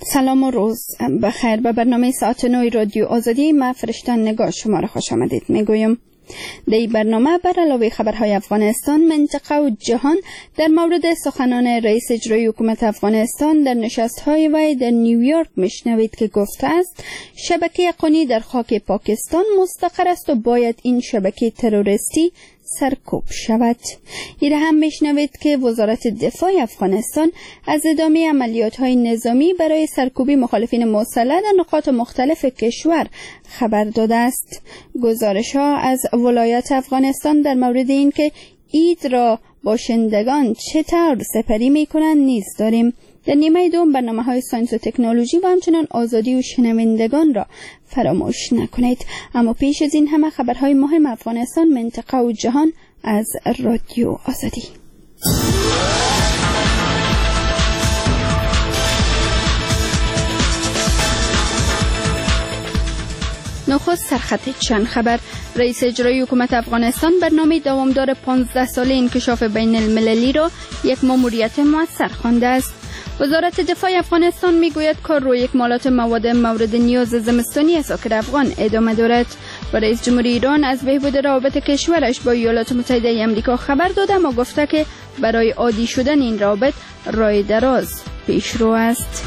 سلام و روز بخیر. به برنامه ساعت 9 رادیو آزادی من فرشتن نگاه شما را خوش آمدید میگویم. در این برنامه بر علاوه خبرهای افغانستان، منطقه و جهان در مورد سخنان رئیس اجرایی حکومت افغانستان در نشست‌های وی در نیویورک میشنوید که گفته است شبکه قانی در خاک پاکستان مستقر است و باید این شبکه تروریستی سرکوب شود. این هم میشنوید که وزارت دفاع افغانستان از ادامه عملیات‌های نظامی برای سرکوبی مخالفین مسلح در نقاط مختلف کشور خبر داده است. گزارش‌ها از ولایت افغانستان در مورد اینکه عید را باشندگان چطور سپری می‌کنند نیز داریم. در نیمه دوم برنامه‌های ساینس و تکنولوژی و همچنان آزادی و شنوندگان را فراموش نکنید. اما پیش از این همه خبرهای مهم افغانستان، منطقه و جهان از رادیو آزادی. نخست سرخط چند خبر. رئیس اجرایی حکومت افغانستان برنامه دوامدار 15 ساله انکشاف بین المللی را یک ماموریت مؤثر خوانده است. وزارت دفاع افغانستان میگوید کار روی اکمالات مواد مورد نیاز زمستانی اساکر افغان ادامه دارد و رئیس جمهوری ایران از بهبود روابط کشورش با ایالات متحده آمریکا خبر داده اما گفته که برای عادی شدن این روابط راه دراز پیشرو است.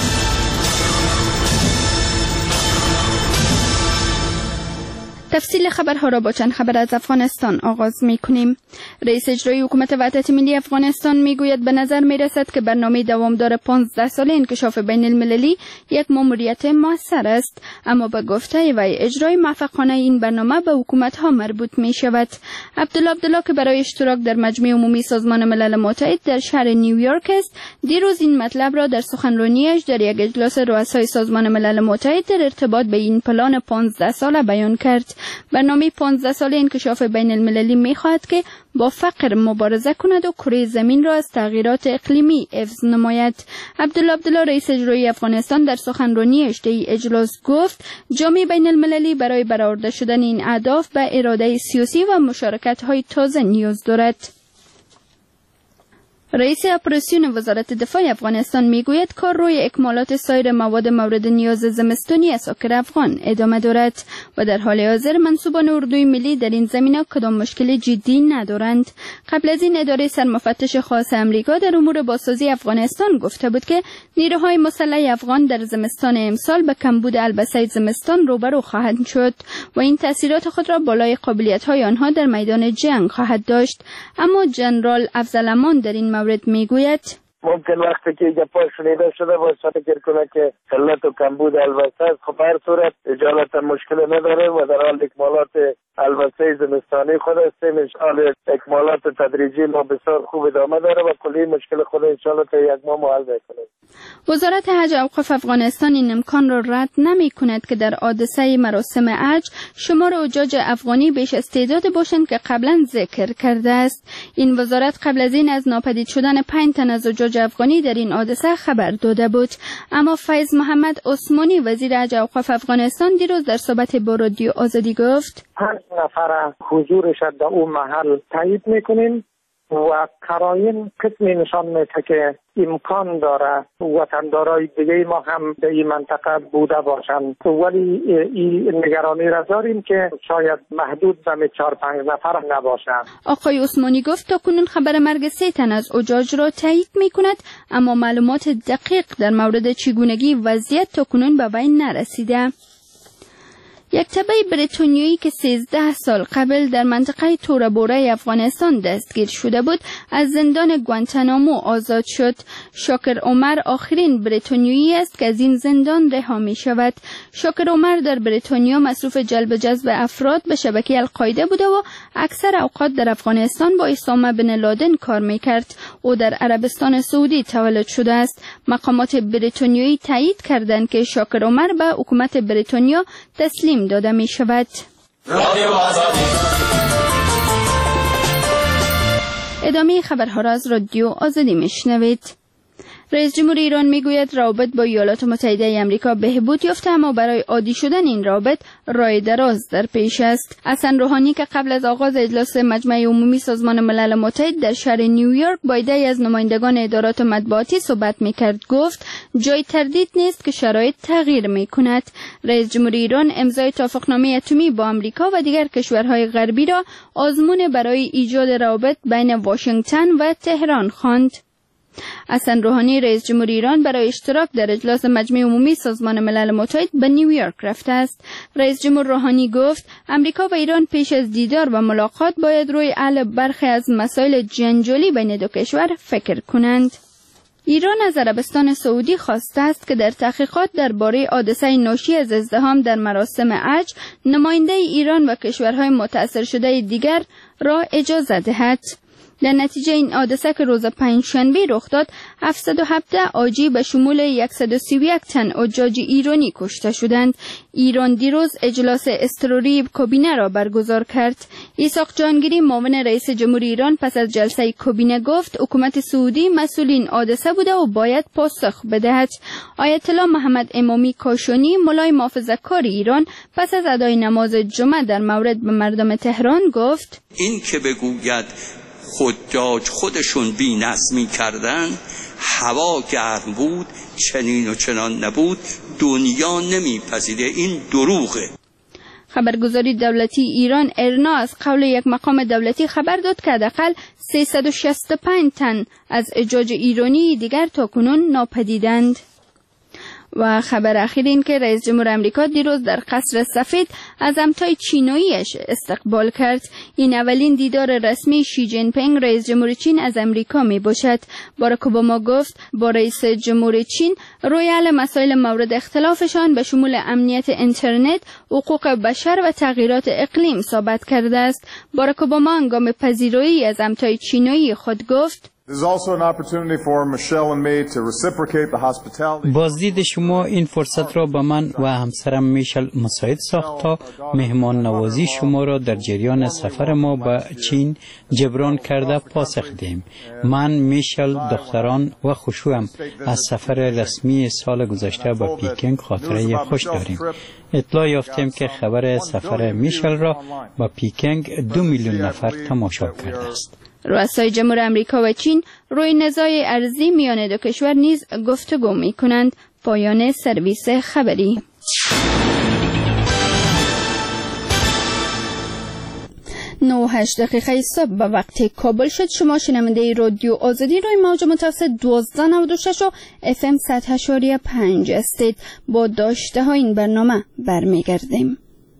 تفصیل خبرها را با چند خبر از افغانستان آغاز می‌کنیم. رئیس اجرایی حکومت وحدت ملی افغانستان میگوید به نظر میرسد که برنامه دوامدار 15 ساله انکشاف بین المللی یک ماموریت موثر است، اما به گفته وی اجرای موفقانه این برنامه به حکومت‌ها مربوط می‌شود. عبدالله که برای اشتراک در مجمع عمومی سازمان ملل متحد در شهر نیویورک است، دیروز این مطلب را در سخنرانیش در یک اجلاس رؤسای سازمان ملل متحد در ارتباط به این پلان 15 ساله بیان کرد. برنامه 15 ساله انکشاف بین المللی می‌خواهد که با فقر مبارزه کند و کره زمین را از تغییرات اقلیمی حفظ نماید. عبدالله رئیس اجرایی افغانستان در سخنرانیش در اجلاس گفت جامعه بین المللی برای برآورده شدن این اهداف به اراده سیاسی و مشارکت‌های تازه نیاز دارد. رئیس اپراسیون وزارت دفاع افغانستان میگوید کار روی اکمالات سایر مواد مورد نیاز زمستانی اساکر افغان ادامه دارد و در حال حاضر منصوبان اردوی ملی در این زمینه کدام مشکل جدی ندارند. قبل از این اداره سرمفتش خاص امریکا در امور بازسازی افغانستان گفته بود که نیروهای مسلح افغان در زمستان امسال به کمبود البسه زمستان روبرو خواهند شد و این تاثیرات خود را بالای قابلیت‌های آنها در میدان جنگ خواهد داشت. اما جنرال افضل امان در این مورد میگوید ممکن وقتی که گپا شنیده شده باید فکر کنه که قلت و کمبود البسه است. خب هر صورت اجالتا مشکل نداره و در حال اکمالات البسه زمستانی خود هستیم. انشاءالله اکمالات تدریجی ما بسیار خوب ادامه داره و کلی مشکل خود انشاءالله تا یک ماه حل میکنه. وزارت حج اوقاف افغانستان این امکان را رد نمی کند که در حادثه مراسم حج شمار حجاج افغانی بیش از تعداد باشند که قبلا ذکر کرده است. این وزارت قبل از این از ناپدید شدن 5 تن از حجاج افغانی در این حادثه خبر داده بود، اما فیض محمد عثمانی وزیر حج اوقاف افغانستان دیروز در صحبت با رادیو آزادی گفت 5 نفر حضورش در اون محل تایید میکنیم و قرائن قسمی نشان میده که امکان داره وطندارای دیگه ما هم در این منطقه بوده باشند، ولی این نگرانی را داریم که شاید محدود به 4-5 نفر نباشند. آقای عثمانی گفت تاکنون خبر مرگ 3 تن از حجاج را تایید میکند، اما معلومات دقیق در مورد چگونگی وضعیت تاکنون به وی نرسیده. یک تبع بریتانیایی که 13 سال قبل در منطقه تورابوره افغانستان دستگیر شده بود از زندان گوانتانامو آزاد شد. شاکر عمر آخرین بریتانیایی است که از این زندان رها می شود. شاکر عمر در بریتانیا مصروف جلب جذب افراد به شبکه القاعده بوده و اکثر اوقات در افغانستان با اسامه بن لادن کار می کرد. او در عربستان سعودی تولد شده است. مقامات بریتانیایی تایید کردند که شاکر عمر به حکومت بریتانیا تسلیم داده می شود. ادامه خبرها را از رادیو آزادی می شنوید. رئیس جمهور ایران میگوید روابط با ایالات متحده آمریکا بهبود یافته، اما برای عادی شدن این روابط راه دراز در پیش است. حسن روحانی که قبل از آغاز اجلاس مجمع عمومی سازمان ملل متحد در شهر نیویورک با عده‌ای از نمایندگان ادارات مطبوعاتی صحبت میکرد گفت جای تردید نیست که شرایط تغییر می‌کند. رئیس جمهوری ایران امضای توافقنامه اتمی با آمریکا و دیگر کشورهای غربی را آزمون برای ایجاد روابط بین واشنگتن و تهران خواند. حسن روحانی رئیس جمهوری ایران برای اشتراک در اجلاس مجمع عمومی سازمان ملل متحد به نیویورک رفته است. رئیس جمهور روحانی گفت امریکا و ایران پیش از دیدار و ملاقات باید روی حل برخی از مسائل جنجالی بین دو کشور فکر کنند. ایران از عربستان سعودی خواسته است که در تحقیقات درباره حادثه ناشی از ازدحام در مراسم حج نماینده ایران و کشورهای متأثر شده دیگر را اجازه دهد. در نتیجه این حادثه که روز پنجشنبه رخ داد 717 حاجی به شمول 131 تن حجاج ایرانی کشته شدند. ایران دیروز اجلاس اضطراری کابینه را برگزار کرد. ایساق جهانگیری معاون رئیس جمهوری ایران پس از جلسه کابینه گفت حکومت سعودی مسئول این حادثه بوده و باید پاسخ بدهد. آیت الله محمد امامی کاشانی مولای محافظه‌کار ایران پس از ادای نماز جمعه در مورد به مردم تهران گفت این که بگوید حجاج خودشون بی نظمی کردن، هوا گرم بود، چنین و چنان نبود، دنیا نمیپذیره، این دروغه. خبرگزاری دولتی ایران ارنا از قول یک مقام دولتی خبر داد که حداقل 365 تن از حجاج ایرانی دیگر تاکنون ناپدیدند. و خبر اخیر این که رئیس جمهور آمریکا دیروز در قصر سفید از همتای چیناییش استقبال کرد. این اولین دیدار رسمی شی جین پینگ رئیس جمهور چین از آمریکا می باشد. باراک اوباما گفت با رئیس جمهور چین روی حل مسائل مورد اختلافشان به شمول امنیت اینترنت، حقوق بشر و تغییرات اقلیم صحبت کرده است. باراک اوباما هنگام پذیرایی از همتای چینایی خود گفت بازدید شما این فرصت را به من و همسرم میشل مساعد ساخت تا مهمان نوازی شما را در جریان سفر ما به چین جبران کرده پاسخ دهیم. من میشل، دختران و خوشویم از سفر رسمی سال گذشته به پیکنگ خاطره خوش داریم. اطلاع یافتیم که خبر سفر میشل را به پیکنگ 2 میلیون نفر تماشا کرده است. رؤسای جمهور آمریکا و چین روی نزاع ارضی میان دو کشور نیز گفتگو می‌کنند. پایان سرویس خبری. 9:08 دقیقه صبح به وقت کابل شد. شما شنونده رادیو آزادی روی موج متوسط 1296 و FM 100.5 هستید. با داشته ها این برنامه برمیگردیم.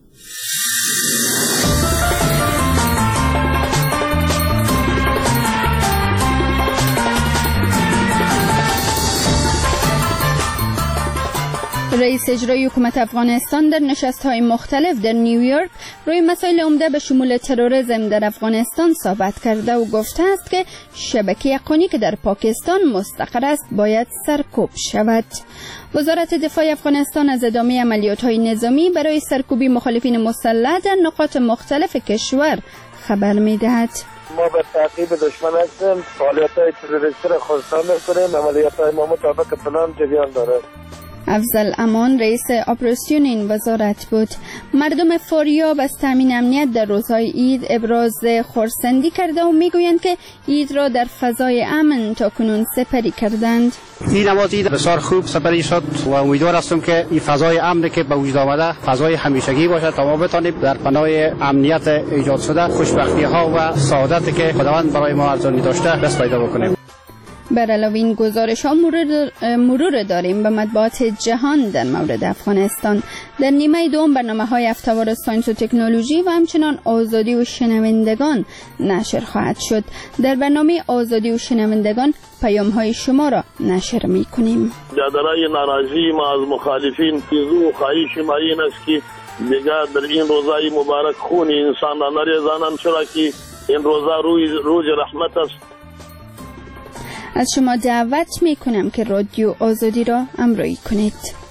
رئیس اجرایی حکومت افغانستان در نشست‌های مختلف در نیویورک روی مسائل عمده به شمول تروریسم در افغانستان صحبت کرده و گفته است که شبکه یقینی که در پاکستان مستقر است باید سرکوب شود. وزارت دفاع افغانستان از ادامه عملیات‌های نظامی برای سرکوبی مخالفین مسلح در نقاط مختلف کشور خبر می‌دهد. ما به تعقیب دشمن هستیم، فعالیت‌های تروریستی را خنثی می‌کنیم، عملیات‌های ما مطابق پلان جریان دارد. افضل امان رئیس اپراسیون این وزارت بود. مردم فاریاب از تامین امنیت در روزهای عید ابراز خرسندی کرده و میگویند که عید را در فضای امن تاکنون سپری کردند. این نماز عید بسیار خوب سپری شد و امیدوار هستم که این فضای امنی که به وجود آمده فضای همیشگی باشد تا ما بتانیم در پناه امنیت ایجاد شده خوشبختی ها و سعادتی که خداوند برای ما ارزانی داشته دست پیدا بکنیم. بر علاوه این گزارش ها مرور داریم به مطبوعات جهان در مورد افغانستان. در نیمه دوم برنامه‌های هفته‌وار ساینس و تکنولوژی و همچنان آزادی و شنوندگان نشر خواهد شد. در برنامه آزادی و شنوندگان پیام‌های شما را نشر می‌کنیم. جادرای ناراضی ما از مخالفین تیزو خواهش ما این است که دیگر در این روزهای مبارک خون انسان را نریزانند، چرا که این روزه روز رحمت است. از شما دعوت می کنم که رادیو آزادی را همراهی کنید.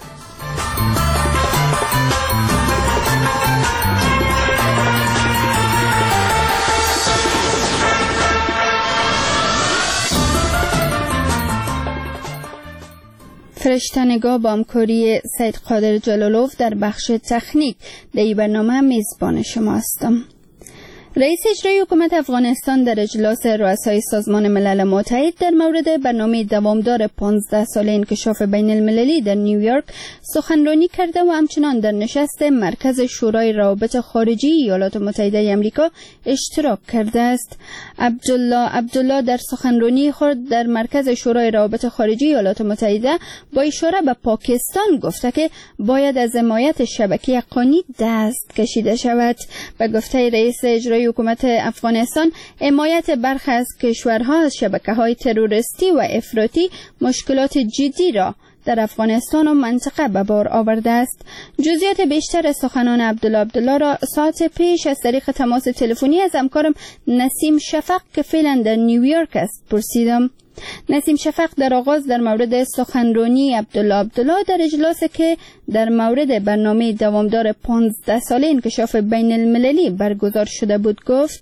فرشته‌نگاه با همکاری سید قادر جلالوف در بخش تکنیک در این برنامه میزبان شما هستم. رئیس اجرایی حکومت افغانستان در اجلاس رؤسای سازمان ملل متحد در مورد برنامه دوامدار 15 ساله انکشاف بین المللی در نیویورک سخنرانی کرده و همچنان در نشست مرکز شورای روابط خارجی ایالات متحده آمریکا اشتراک کرده است. عبدالله در سخنرانی خود در مرکز شورای روابط خارجی ایالات متحده با اشاره به پاکستان گفته که باید از حمایت شبکه حقانی دست کشیده شود. به گفته رئیس اجرایی حکومت افغانستان، حمایت برخی از کشورها از شبکه‌های تروریستی و افراطی مشکلات جدی را در افغانستان و منطقه به بار آورده است. جزئیات بیشتر سخنان عبدالله را ساعت پیش از طریق تماس تلفنی از همکارم نسیم شفق که فعلا در نیویورک است پرسیدم. نسیم شفق در آغاز در مورد سخنرانی عبدالله در اجلاسی که در مورد برنامه دوامدار 15 ساله انکشاف بین المللی برگزار شده بود گفت: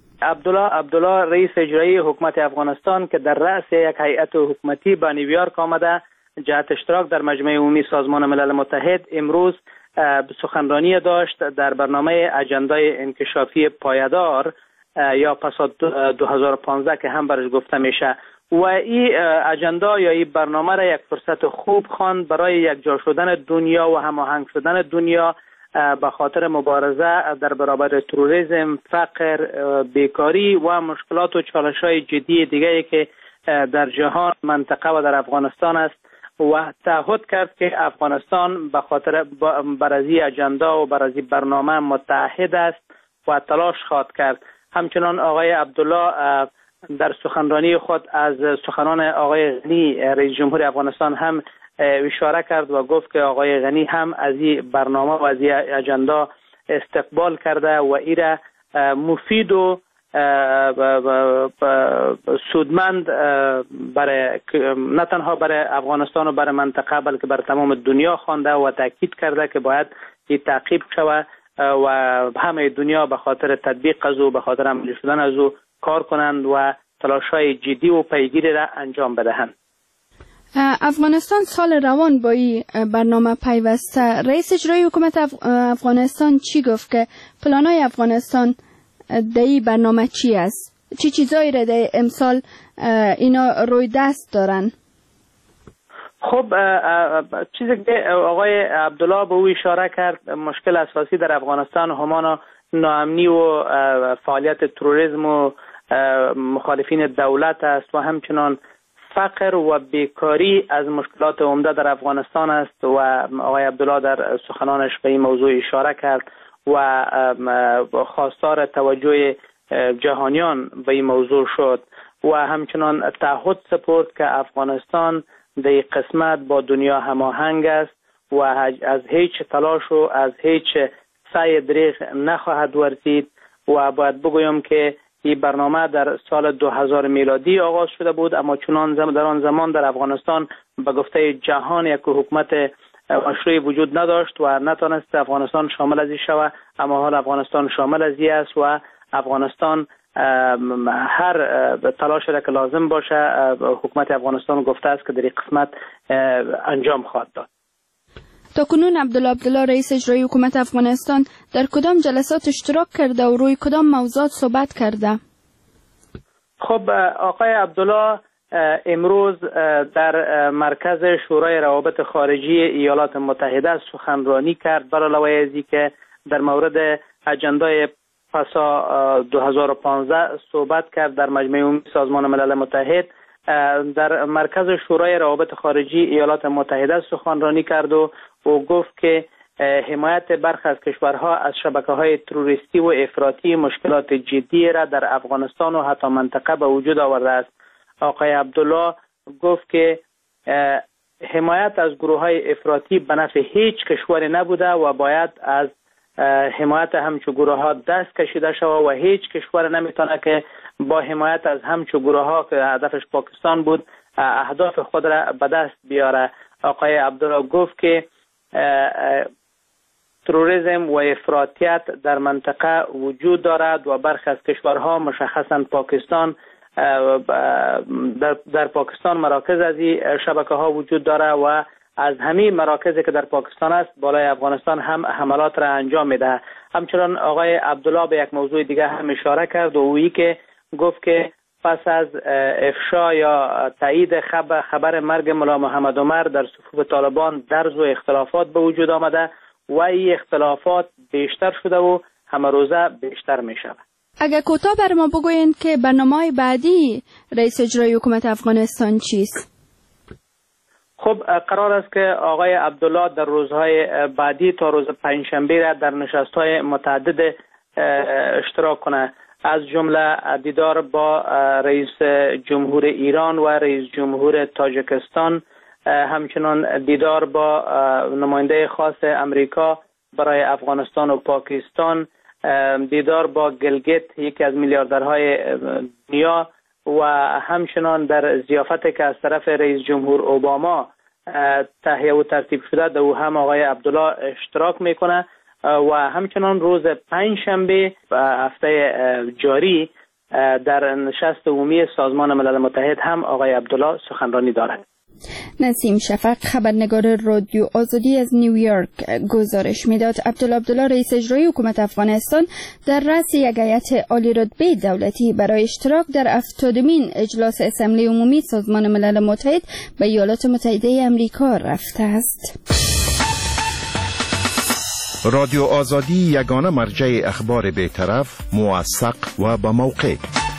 عبدالله رئیس اجرایی حکومت افغانستان که در رأس یک هیئت حکومتی به نیویورک آمده جهت اشتراک در مجمع عمومی سازمان ملل متحد امروز سخنرانی داشت در برنامه اجندای انکشافی پایدار یا پاسا 2015 که هم برش گفته میشه و این اجندا یا این برنامه را یک فرصت خوب خواند برای یک جا شدن دنیا و هماهنگ شدن دنیا به خاطر مبارزه در برابر تروریسم، فقر، بیکاری و مشکلات و چالش‌های جدی دیگری که در جهان، منطقه و در افغانستان است و تعهد کرد که افغانستان به خاطر برازی اجندا و برازی برنامه متحد است و تلاش خواهد کرد. همچنان آقای عبدالله در سخنرانی خود از سخنان آقای غنی رئیس جمهور افغانستان هم اشاره کرد و گفت که آقای غنی هم از این برنامه و از این اجندا استقبال کرده و این را مفید و سودمند برای نه تنها برای افغانستان و برای منطقه بلکه برای تمام دنیا خوانده و تاکید کرده که باید این تعقیب شود و همه دنیا به خاطر تطبیق از او، به خاطر عملی شدن از او کار کنند و تلاش‌های جدی و پیگیری را انجام بدهند. افغانستان سال روان با این برنامه پیوسته. رئیس اجرایی حکومت افغانستان چی گفت که پلانای افغانستان در این برنامه چی است؟ چی چیزایی را در امسال اینا روی دست دارن؟ خب چیزی که آقای عبدالله به او اشاره کرد، مشکل اساسی در افغانستان همان ناامنی و فعالیت تروریسم و مخالفین دولت است و همچنان فقر و بیکاری از مشکلات عمده در افغانستان است و آقای عبدالله در سخنانش به این موضوع اشاره کرد و خواستار توجه جهانیان به این موضوع شد و همچنان تعهد سپرد که افغانستان در این قسمت با دنیا هماهنگ است و از هیچ تلاش و از هیچ سعی دریغ نخواهد ورزید و باید بگویم که این برنامه در سال 2000 میلادی آغاز شده بود، اما چنان در آن زمان در افغانستان به گفته جهان یک حکومت مشروعی وجود نداشت و نتونست افغانستان شامل از این شود، اما حال افغانستان شامل از این است و افغانستان هر تلاش را که لازم باشه حکومت افغانستان گفته است که در این قسمت انجام خواهد داد. تا کنون عبدالله رئیس اجرایی حکومت افغانستان در کدام جلسات اشتراک کرده و روی کدام موضوعات صحبت کرده؟ خب آقای عبدالله امروز در مرکز شورای روابط خارجی ایالات متحده سخنرانی کرد، بر علاوه از اینکه در مورد اجندای پاسا 2015 صحبت کرد در مجمع عمومی سازمان ملل متحد. در مرکز شورای روابط خارجی ایالات متحده سخنرانی کرد و گفت که حمایت برخی از کشورها از شبکه‌های تروریستی و افراطی مشکلات جدی را در افغانستان و حتی منطقه به وجود آورده است. آقای عبدالله گفت که حمایت از گروه‌های افراطی به نفع هیچ کشوری نبوده و باید از حمایت همچو گروه‌ها دست کشیده شود و هیچ کشور نمیتونه که با حمایت از همچو گروه‌ها که هدفش پاکستان بود اهداف خود را به دست بیاره. آقای عبدالله گفت که تروریسم و افراطیت در منطقه وجود دارد و برخی از کشورها مشخصاً پاکستان در پاکستان مراکز از این شبکه ها وجود داره و از همه مراکزی که در پاکستان است بالای افغانستان هم حملات را انجام میده. همچنان آقای عبدالله به یک موضوع دیگه هم اشاره کرد و اویی که گفت که پس از افشا یا تایید خبر مرگ ملا محمد عمر در صفوف طالبان درز و اختلافات به وجود آمده و این اختلافات بیشتر شده و همه روزه بیشتر می شود. اگر کوتاه بر ما بگوین که برنامه بعدی رئیس اجرایی حکومت افغانستان چیست؟ خب قرار است که آقای عبدالله در روزهای بعدی تا روز پنجشنبه را در نشست‌های متعدد اشتراک کنه، از جمله دیدار با رئیس جمهور ایران و رئیس جمهور تاجیکستان، همچنان دیدار با نماینده خاص امریکا برای افغانستان و پاکستان، دیدار با گلگیت یکی از میلیاردرهای دنیا و همچنان در ضیافتی که از طرف رئیس جمهور اوباما تهیه و ترتیب شده در او هم آقای عبدالله اشتراک میکنه و همچنان روز پنجشنبه هفته جاری در نشست عمومی سازمان ملل متحد هم آقای عبدالله سخنرانی دارد. نسیم شفق خبرنگار رادیو آزادی از نیویورک گزارش میداد. عبدالله رئیس اجرایی حکومت افغانستان در رأس یک هیئت عالی رتبه دولتی برای اشتراک در 70مین اجلاس اسمبلی عمومی سازمان ملل متحد به ایالات متحده آمریکا رفته است. رادیو آزادی یگانه مرجع اخبار بی‌طرف، موثق و با موقع.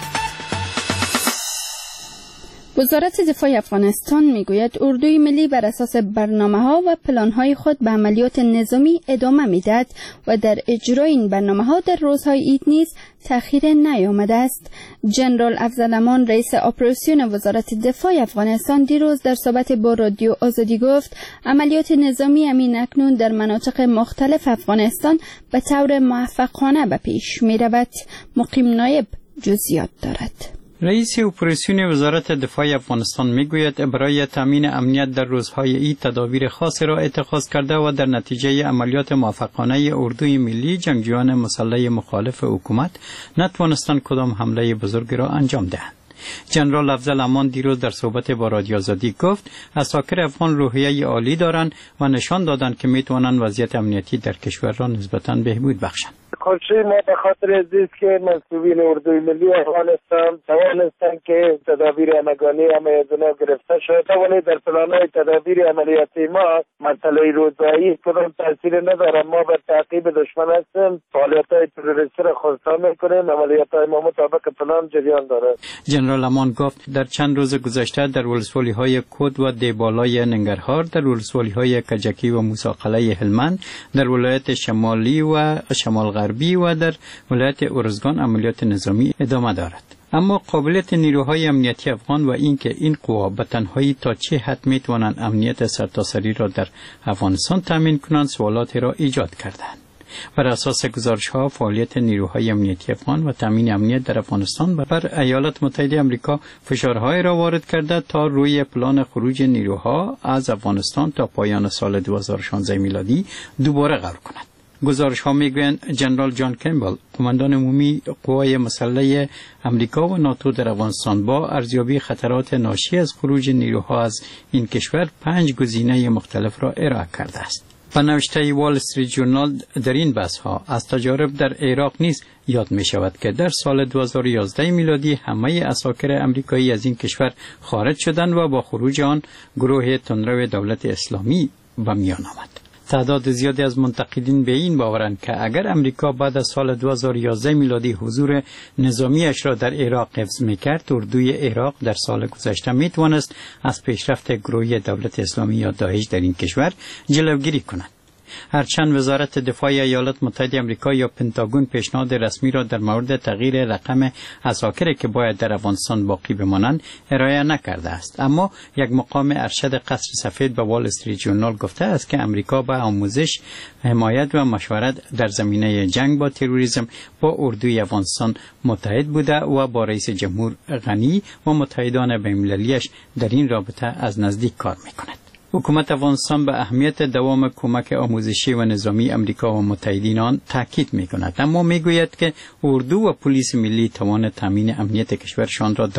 وزارت دفاع افغانستان میگوید اردوی ملی بر اساس برنامه‌ها و پلان‌های خود به عملیات نظامی ادامه می‌دهد و در اجرای این برنامه‌ها در روزهای عید نیز تأخیر نیامده است. جنرال افضل امان رئیس اپراسیون وزارت دفاع افغانستان دیروز در صحبت با رادیو آزادی گفت عملیات نظامی همین اکنون در مناطق مختلف افغانستان به طور موفقانه به پیش می‌رود. مقیم نایب جزئیات دارد. رئیس اپراسیون وزارت دفاع افغانستان میگوید برای تامین امنیت در روزهای عید تدابیر خاصی را اتخاذ کرده و در نتیجه عملیات موفقانه اردوی ملی جنگجویان مسلح مخالف حکومت نتوانستند کدام حمله بزرگ را انجام دهند. جنرال افضل امان دیروز در صحبت با رادیو آزادی گفت عساکر افغان روحیه عالی دارند و نشان دادند که میتوانند وضعیت امنیتی در کشور را نسبتاً بهبود بخشند. خوشی ما به خاطر ازیست که مسئولین اردوی ملی افغانستان توانستند که تدابیر همگانی همه از اونا گرفته شد، ولی در پلان‌های تدابیر عملیاتی ما مسئله روزایی کدام تاثیر نداره. ما به تعقیب دشمن هستیم، فعالیت‌های تروریستی را خنثی می‌کنیم، عملیات‌های ما مطابق پلان جریان دارد. جنرال امان گفت در چند روز گذشته در ولسوالی‌های کود و دیبالای ننگرهار، در ولسوالی‌های کجکی و موسی هلمند، در ولایت شمالی و شمال غربی و در ولایت ارزگان عملیات نظامی ادامه دارد. اما قابلیت نیروهای امنیتی افغان و اینکه این قوا به تنهایی تا چه حد میتوانند امنیت سرتاسری را در افغانستان تامین کنند سوالاتی را ایجاد کردند. بر اساس گزارش‌ها فعالیت نیروهای امنیتی افغان و تامین امنیت در افغانستان بر ایالات متحده آمریکا فشارهای را وارد کرده تا روی پلان خروج نیروها از افغانستان تا پایان سال 2016 میلادی دوباره غور کند. گزارش‌ها میگویند جنرال جان کمبل قماندان عمومی قوای مسلح امریکا و ناتو در افغانستان با ارزیابی خطرات ناشی از خروج نیروها از این کشور 5 گزینه مختلف را ارائه کرده است. به نوشته وال استریت جورنال در این بحث‌ها از تجارب در عراق نیز یاد می شود که در سال 2011 میلادی همه عساکر امریکایی از این کشور خارج شدند و با خروج آن گروه تندرو دولت اسلامی به میان آمد. تعداد زیادی از منتقدین به این باورند که اگر امریکا بعد از سال 2011 میلادی حضور نظامیش را در عراق حفظ می‌کرد، اردوی عراق در سال گذشته می‌توانست از پیشرفت گروه دولت اسلامی یا داعش در این کشور جلوگیری کند. هرچند وزارت دفاع ایالات متحده آمریکا یا پنتاگون پیشنهاد رسمی را در مورد تغییر رقم عساکری که باید در افغانستان باقی بمانند ارائه نکرده است، اما یک مقام ارشد قصر سفید به وال استریت جورنال گفته است که امریکا با آموزش، حمایت و مشورت در زمینه جنگ با تروریسم با اردوی افغانستان متحد بوده و با رئیس جمهور غنی و متحدان بین‌المللی‌اش در این رابطه از نزدیک کار می‌کند. حکومت افغانستان به اهمیت دوام کمک آموزشی و نظامی امریکا و متحدین آن تاکید می‌کند، اما می‌گوید که اردو و پلیس ملی توان تامین امنیت کشورشان را دارند.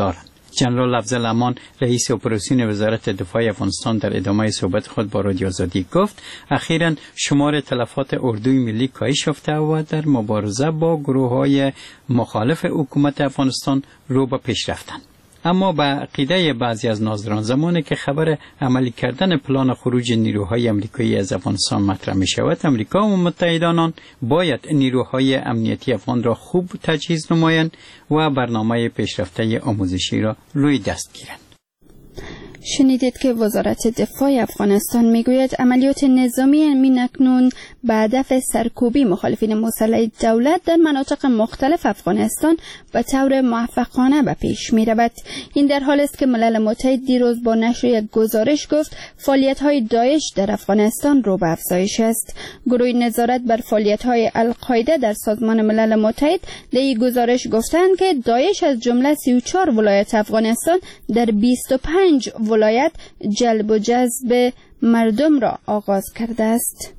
جنرال افضل امان رئیس اپراسیون وزارت دفاع افغانستان در ادامه صحبت خود با رادیو آزادی گفت اخیراً شمار تلفات اردوی ملی کاهش یافته و در مبارزه با گروه‌های مخالف حکومت افغانستان رو به پیشرفتند. اما به عقیده بعضی از ناظران زمانی که خبر عملی کردن پلان خروج نیروهای آمریکایی از افغانستان مطرح می شود، امریکا و متحدانان باید نیروهای امنیتی افغان را خوب تجهیز نمایند و برنامه پیشرفته آموزشی را روی دست گیرند. شنیدید که وزارت دفاع افغانستان میگوید عملیات نظامی امین اکنون به هدف سرکوبی مخالفین مسلح دولت در مناطق مختلف افغانستان به طور موفقانه به پیش می رود. این در حالی است که ملل متحد دیروز با نشر یک گزارش گفت فعالیت‌های داعش در افغانستان رو به افزایش است. گروه نظارت بر فعالیت‌های القاعده در سازمان ملل متحد در این گزارش گفتند که داعش از جمله 34 ولایت افغانستان در 25 ولایت جلب و جذب مردم را آغاز کرده است.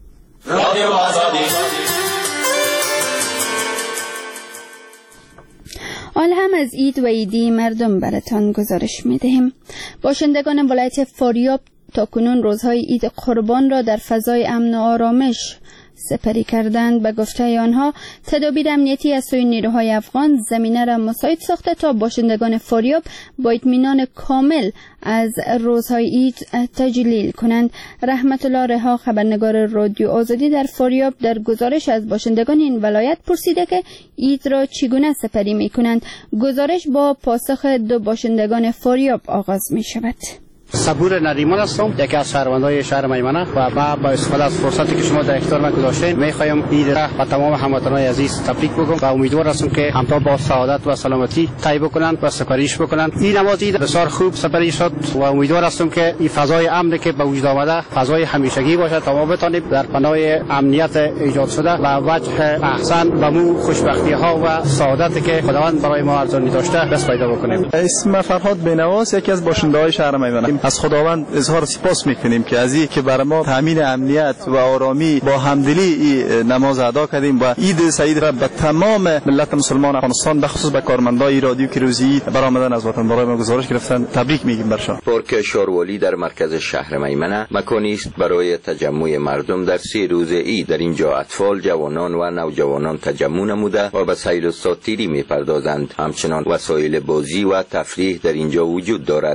حال هم از عید و عیدی مردم براتان گزارش می‌دهیم. باشندگان ولایت فاریاب تاکنون روزهای عید قربان را در فضای امن و آرامش سپری کردند. به گفته آنها تدابیر امنیتی از سوی نیروهای افغان زمینه را مساعد ساخته تا باشندگان فاریاب با اطمینان کامل از روزهای عید تجلیل کنند. رحمت الله رها خبرنگار رادیو آزادی در فاریاب در گزارش از باشندگان این ولایت پرسیده که عید را چگونه سپری می کنند. گزارش با پاسخ دو باشندگان فاریاب آغاز می شود. صبور نریمان هستم، یکی از شهروندان شهر میمنه و ما با استفاده از فرصتی که شما در اختیار من گذاشتین میخوایم عید را با تمام هموطنان عزیز تبریک بگم و امیدوار هستم که همتا با سعادت و سلامتی طی بکنند و سپریش بکنند. این نماز عید بسیار خوب سپری شد و امیدوار هستم که این فضای امنی که به وجود آمده فضای همیشگی باشد تا ما بتونیم در پناه امنیت ایجاد شده و وجه احسن و مو خوشبختی ها و سعادتی که خداوند برای ما ارزانی داشته دست پیدا بکنیم. اسم فرهاد بینواس، یکی از باشنده‌های شهر میمنه. از خداوند اظهار سپاس میکنیم که از این که برای ما تامین امنیت و آرامی با همدلی نماز ادا کردیم و عید سعید را به تمام ملت مسلمان افغانستان به خصوص به کارمندای رادیو که روزی برآمدن از وطن برای ما گزارش گرفتن تبریک میگیم برشان. پارک شاروالی در مرکز شهر میمنه مکانی است برای تجمع مردم در 3 روز عید. در اینجا اطفال، جوانان و نوجوانان تجمع نموده و به سیل و ساتیری میپردازند. همچنان وسایل بازی و تفریح در اینجا وجود دارد.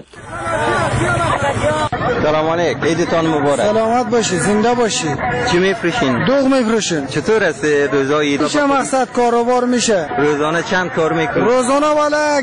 سلام علیکم، عیدتان مبارک. سلامت باشی، زنده باشی. چی میفروشین؟ دوغ میفروشین. چطور است روزای عید؟ میشه مقصد کاروبار میشه. روزانه چند کار میکنی؟ روزانه والا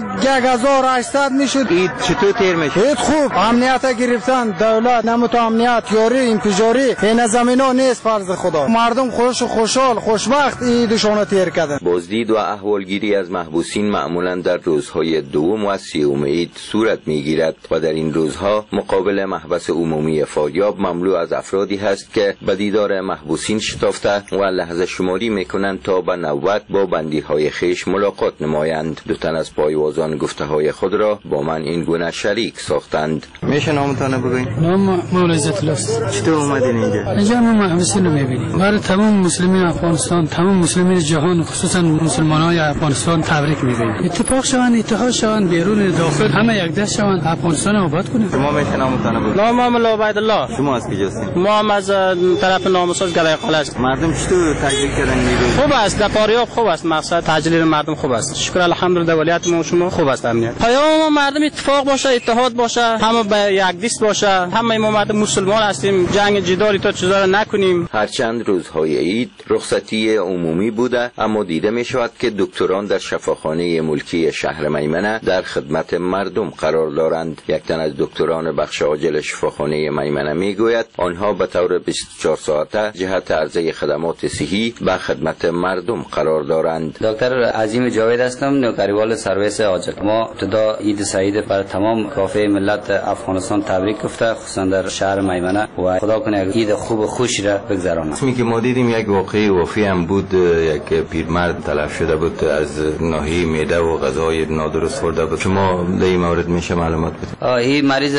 1800 میشد. عید چطور تیر میشه؟ عید خوب، امنیت گرفتن، دولت نموت امنیت، یاری انفجاری، این زمینا نیست فرض خدا. مردم خوش و خوشحال، خوشبخت عیدشون تیر کردن. بازدید و احوالگیری از محبوسین معمولا در روزهای دوم و سوم عید صورت میگیرد و در این روزها مقابل محبس عمومی فاریاب مملو از افرادی هست که به دیدار محبوسین شتافته و لحظه شماری میکنند تا به نوبت با بندیهای خیش ملاقات نمایند. 2 تن از پایوازان گفته های خود را با من این گونه شریک ساختند. میشه نامتان بگوین؟ نام مولا عزت الله است. چطور اومدین اینجا؟ اینجا ما محبوسین رو میبینیم. برای تمام مسلمین افغانستان، تمام مسلمین جهان، خصوصا مسلمانان افغانستان تبریک میگیم. اتفاق شوند، اتحاد شوند، بیرون داخل همه یک دست شوند، افغانستان رو آباد کنیم. شما میشه نامتان بگوین؟ نام مولا عبیدالله. شما از کجا هستین؟ ما هم از طرف نامساز گلای قلعه است. مردم چطور تجلیل کردن نیروی؟ خوب است، در فاریاب خوب است، مقصد تجلیل مردم خوب است. شکر الحمدلله ولیت ما شما خوب است امنیت. پیام مردم اتفاق باشه، اتحاد باشه، همه به یک دست باشه. همه ما مردم مسلمان هستیم، جنگ جدالی تا چیزا را نکنیم. هرچند روزهای عید رخصتی عمومی بوده، اما دیده می شود که دکتران در شفاخانه ملکی شهر میمنه در خدمت مردم قرار دارند. یک تن از دکتران بخش عاجل شفاخانه میمنه میگوید آنها به طور 24 ساعته جهت عرضه خدمات صحی به خدمت مردم قرار دارند. دکتر عظیم جاوید هستم، نوکریوال سرویس عاجل. ما ابتدا عید سعید بر تمام کافه ملت افغانستان تبریک گفته، خصوصا در شهر میمنه و خدا کنه عید خوب و خوش را بگذرانیم. اسمی که ما دیدیم یک واقعی وافی هم بود، یک پیرمرد تلف شده بود از ناحیه معده و غذای نادرست خورده بود. شما در این مورد میشه معلومات بدید؟ این مریض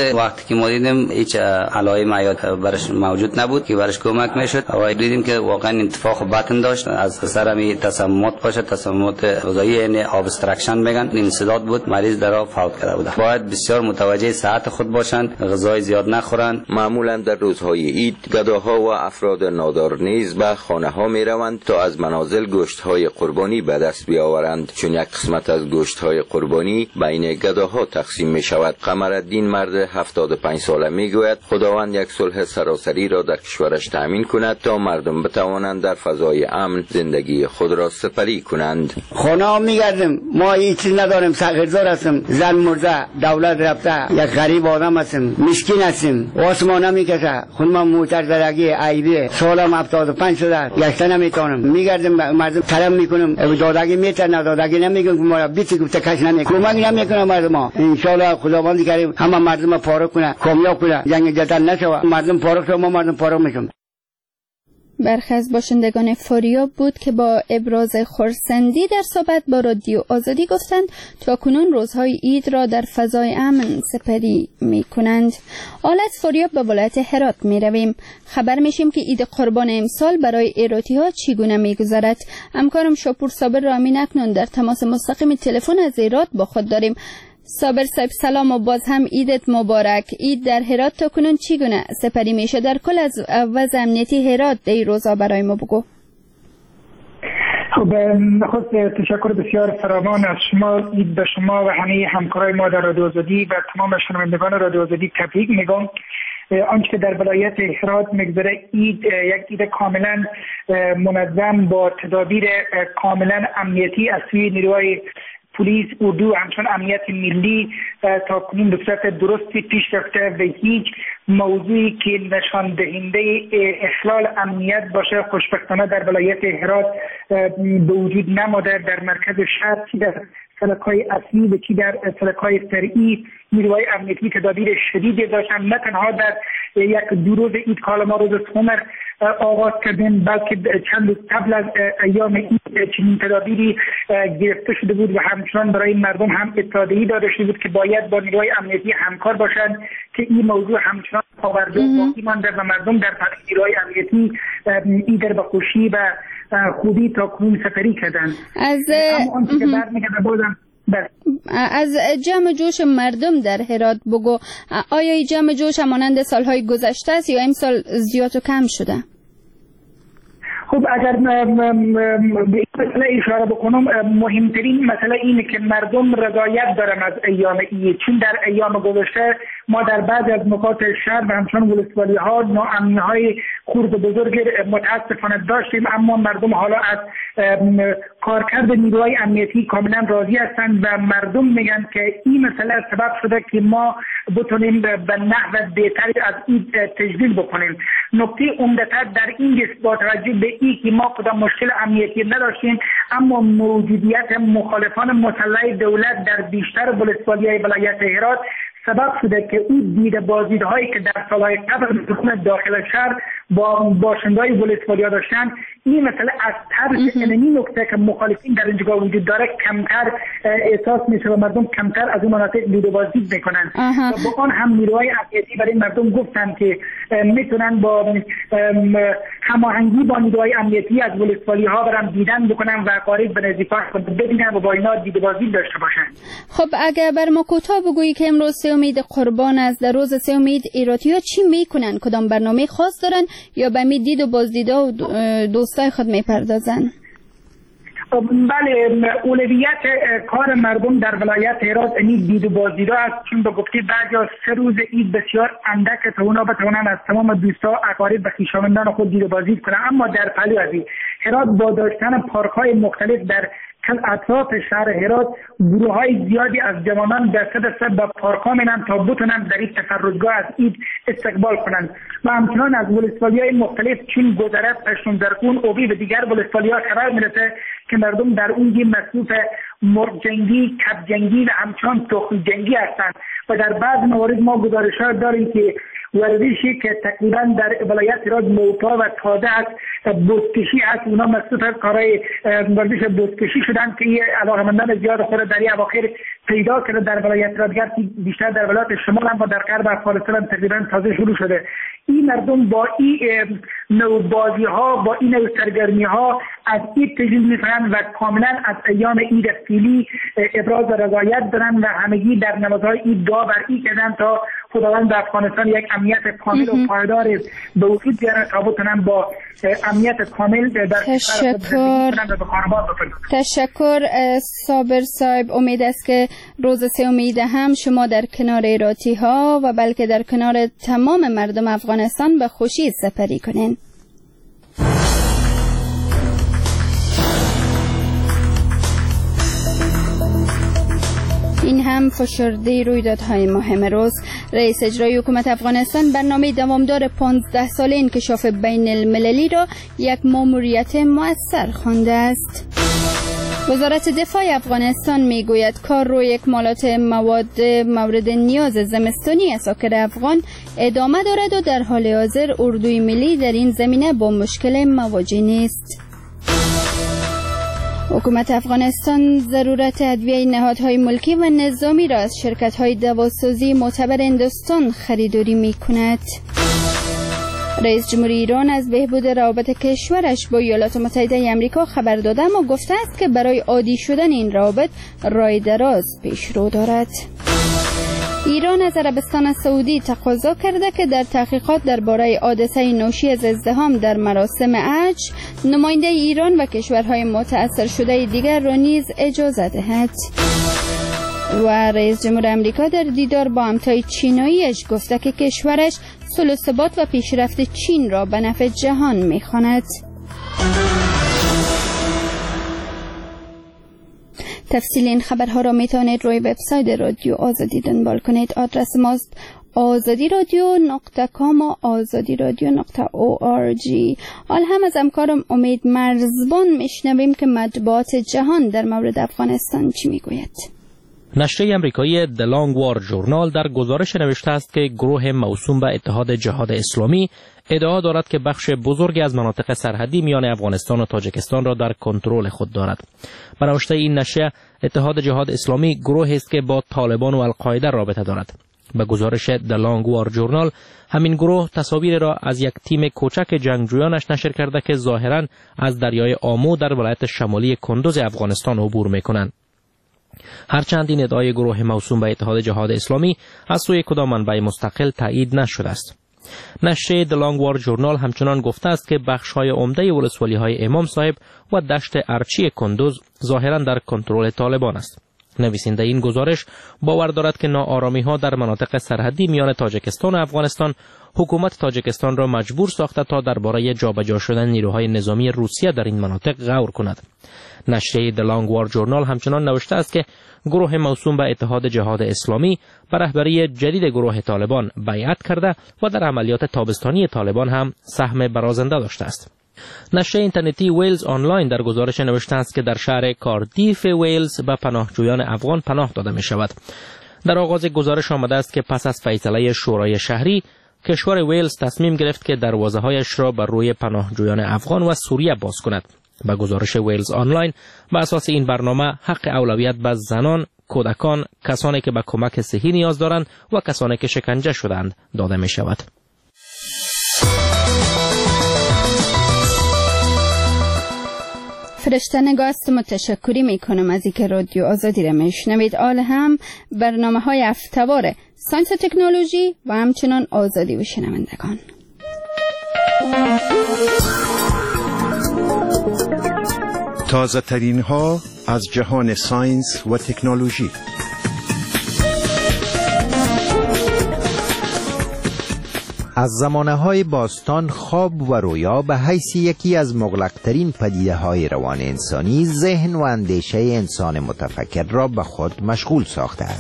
وقتی که ما دیدیم هیچ علائم عیاد برش موجود نبود که برش کمک میشد و دیدیم که واقعا اتفاق باطن داشت. از سر می تسممات باشه، تسممات غذایی، یعنی ابستراکشن میگن، انسداد بود، مریض در آب فوت کرده بود. باید بسیار متوجه صحت خود باشند، غذای زیاد نخورند. معمولا در روزهای عید گداها و افراد نادار نیز به خانه ها می روند تا از منازل گوشت های قربانی به دست بیاورند، چون یک قسمت از گوشت های قربانی بین گداها تقسیم می شود. قمرالدین مرد 75 ساله می گوید خداوند یک صلح سراسری را در کشورش تأمین کند تا مردم بتوانند در فضای امن زندگی خود را سپری کنند. خانه ها می گردیم، ما هیچ چیز نداریم، ساغردار هستیم، زن مرده، دولت رفته، یک غریب آدم هستیم، مسکین هستیم، آسمان نمی کشه، خود ما موتر زدگی عیبی، سالم 75 شده، گشته نمیتونم، می گردیم مردم طلب میکنیم، دادگی میتر ندادگی نمیگن که ما را بیتی گفته کش نمیکنم، کمک نمیکنم مردم ها. انشالله خداوند کریم همه مردم پارک کنه، کامیاب کنه، جنگ جدل نشود، مردم پارک شد، ما مردم پارک میشیم. برخی از باشندگان فاریاب بود که با ابراز خرسندی در صحبت با رادیو آزادی گفتند تاکنون روزهای عید را در فضای امن سپری می کنند. حال از فاریاب به ولایت هرات می رویم. خبر میشیم که عید قربان امسال برای ایراتی ها چگونه می گذرد. همکارم شاپور صابر را همین اکنون در تماس مستقیم تلفن از ایرات با خود داریم. صابر صاحب سلام و باز هم عیدت مبارک. عید در هرات تا کنون چگونه سپری میشه؟ در کل از وضع امنیتی هرات در این روزا برای ما بگو. خب نخست تشکر بسیار فراوان از شما، عید به شما و همه همکارای ما در رادیو آزادی و تمام شنوندگان رادیو آزادی تبریک میگم. آنچه که در ولایت هرات میگذره عید یک عید کاملا منظم با تدابیر کاملا امنیتی از سوی نیروهای پلیس، اردو و همچنان امنیت ملی تا کنون به صورت درستی پیش رفته و هیچ موضوعی که نشان دهنده اخلال امنیت باشه خوشبختانه در ولایت هرات به وجود نماده. در مرکز شهر چی در سرک‌های اصلی و چی در سرک‌های فرعی نیروهای امنیتی تدابیر شدیدی داشتن. نه تنها در یک دو روز عید که ما روز سومر آغاز کردیم، بلکه چند روز قبل از ایام عید چنین تدابیری گرفته شده بود و همچنان برای مردم هم اطلاعیه‌ای داده شده بود که باید با نیروهای امنیتی همکار باشند که این موضوع همچنان پاورده باقی مانده و مردم در پس نیروهای امنیتی عید را به خوشی و خوبی تا کنون سپری کردند. از جمع جوش مردم در هرات بگو، آیا جمع جوش همانند سالهای گذشته است یا امسال زیاد و کم شده؟ خب اگر به این مسئله اشاره بکنم، مهمترین مسئله اینه که مردم رضایت دارن از ایام عید، چون در ایام گذشته ما در بعضی از نقاط شهر و همچنان ولسوالی ها ناامنی های خرد و بزرگ متاسفانه داشتیم، اما مردم حالا از کارکرد نیروهای امنیتی کاملا راضی هستند و مردم میگن که این مسئله سبب شده که ما بتونیم به نحو بهتری از عید تجلیل بکنیم. نکته عمده‌تر در این است با توجه به این که ما کدام مشکل امنیتی نداشتیم، اما موجودیت مخالفان مسلح دولت در بیشتر ولسوالی‌های ولایت هرات سبب شده که این دیده بازدیدهایی که در سالهای قبل داخل شهر با باشنده‌های ولسوالیا داشتن، این مسئله از طرز این نکته که مخالفین در اینجا وجود داره کمتر احساس میشه و مردم کمتر از اون مناطق دیده بازدید میکنن. و با آن هم نیروهای امنیتی برای مردم گفتن که میتونن با هماهنگی با نیروهای امنیتی از ولسوالی ها برن دیدن بکنن و قریب به نزدیکان ببینن و با اینا دیده بازدید داشته باشن. خب اگر بر ما کوتاه بگویی که امروز سوم عید قربان است، در روز سوم عید ایراتی‌ها چی میکنن؟ کدام برنامه خاص دارن یا به می دید و بازدیدها و دوستای خود میپردازن؟ بله، اولویت کار مردم در ولایت هرات این دید و بازدیدها است، چون به گفته بعضی 3 روز عید بسیار اندک تا اونا بتونن از تمام دوستا، اقارب و خویشاوندان خود دید و بازدید کنن. اما در پهلو از این هرات با داشتن پارک‌های مختلف در اطراف شهر هرات، گروه‌های زیادی از جوانان دسته به پارک‌ها میرن تا بتونن در این تفرجگاه از عید استقبال کنند و همچنان از ولسوالی‌های مختلف چون گذرت، پشتون زرکون، اوبی و دیگر ولسوالی‌ها خبر میرسه که مردم در اونجا مصروف مرغ جنگی، کب جنگی و همچنان تخم جنگی هستند و در بعض موارد ما گزارش‌ها داریم که ورزشی که تقریبا در ولایت هرات موتا و تازه است، بزکشی است. اونا مصروف کارهای ورزش بزکشی شدن که علاقه‌مندان زیاد خود در این اواخر پیدا کرده در ولایت هرات، بیشتر در ولایت شمال هم و در غرب افغانستان هم تقریبا تازه شروع شده. این مردم با این نوع بازی ها، با این نوع سرگرمی ها از عید تجلیل می‌کنند و کاملا از ایام عید فیلی ابراز رضایت دارند و همگی در نمازهای عید دعا بر این کردند تا خداوند در افغانستان یک امنیت کامل و پایدار به وجود بیاره تا بتونن با امنیت کامل در تشکر صابر صاحب. امید است که روز 3 امید هم شما در کنار ایراتی ها و بلکه در کنار تمام مردم افغانستان به خوشی سپری کنین. این هم فشرده رویدادهای مهم روز. رئیس اجرایی حکومت افغانستان برنامه دوامدار 15 ساله انکشاف بین المللی را یک ماموریت مؤثر خوانده است. وزارت دفاع افغانستان میگوید کار روی اکمالات مواد مورد نیاز زمستانی اساکر افغان ادامه دارد و در حال حاضر اردوی ملی در این زمینه با مشکل مواجه نیست. حکومت افغانستان ضرورت ادویه نهادهای ملکی و نظامی را از شرکت‌های دواسازی معتبر هندوستان خریداری می‌کند. رئیس جمهوری ایران از بهبود روابط کشورش با ایالات متحده آمریکا خبر داده اما گفته است که برای عادی شدن این روابط راه دراز پیش رو دارد. ایران از عربستان سعودی تقاضا کرده که در تحقیقات درباره حادثه ناشی از ازدحام در مراسم حج نماینده ایران و کشورهای متأثر شده دیگر را نیز اجازه دهد. و رئیس جمهور آمریکا در دیدار با همتای چیناییش گفته که کشورش صلح و ثبات و پیشرفت چین را به نفع جهان می‌خواند. تفصیل این خبرها را میتونید روی وبسایت رادیو آزادی دنبال کنید. آدرس ماست azadiradio.com و azadiradio.org. حال هم از همکارم امید مرزبان میشنویم که مطبوعات جهان در مورد افغانستان چی میگوید. نشریه امریکایی The Long War Journal در گزارش نوشته است که گروه موسوم به اتحاد جهاد اسلامی ادعا دارد که بخش بزرگی از مناطق سرحدی میان افغانستان و تاجیکستان را در کنترل خود دارد. به نوشته این نشریه اتحاد جهاد اسلامی گروهی است که با طالبان و القاعده رابطه دارد. به گزارش The Long War Journal همین گروه تصاویر را از یک تیم کوچک جنگجویانش نشر کرده که ظاهراً از دریای آمو در ولایت شمالی کندوز افغانستان عبور می‌کنند. هرچند این ادعای گروه موسوم به اتحاد جهاد اسلامی از سوی کدام منبع مستقل تایید نشده است. نشریه The Long War Journal همچنان گفته است که بخش‌های عمده ولسوالی‌های امام صاحب و دشت ارچی کندوز ظاهراً در کنترل طالبان است. نویسنده این گزارش باور دارد که ناآرامی‌ها در مناطق سرحدی میان تاجیکستان و افغانستان حکومت تاجیکستان را مجبور ساخته تا درباره جابجا شدن نیروهای نظامی روسیه در این مناطق غور کند. نشریه The Long War Journal همچنان نوشته است که گروه موسوم به اتحاد جهاد اسلامی به رهبری جدید گروه طالبان بیعت کرده و در عملیات تابستانی طالبان هم سهم برازنده داشته است. نشریه اینترنتی ویلز آنلاین در گزارش نوشته است که در شهر کاردیف ویلز به پناهجویان افغان پناه داده می شود. در آغاز گزارش آمده است که پس از فیصله شورای شهری کشور ویلز تصمیم گرفت که دروازه‌هایش را بر روی پناهجویان افغان و سوریه باز کند. به گزارش ویلز آنلاین به اساس این برنامه حق اولویت به زنان، کودکان، کسانی که به کمک صحی نیاز دارند و کسانی که شکنجه شدند داده می شود. فرشته نگاست متشکری میکنم از اینکه رادیو آزادی را میشنوید. آل هم برنامه های هفته‌وار ساینس و تکنولوژی و همچنان آزادی و شنوندگان. تازه ترین ها از جهان ساینس و تکنولوژی. از زمانه‌های باستان خواب و رویا به حیث یکی از مغلق‌ترین پدیده‌های روان انسانی ذهن و اندیشه انسان متفکر را به خود مشغول ساخته است.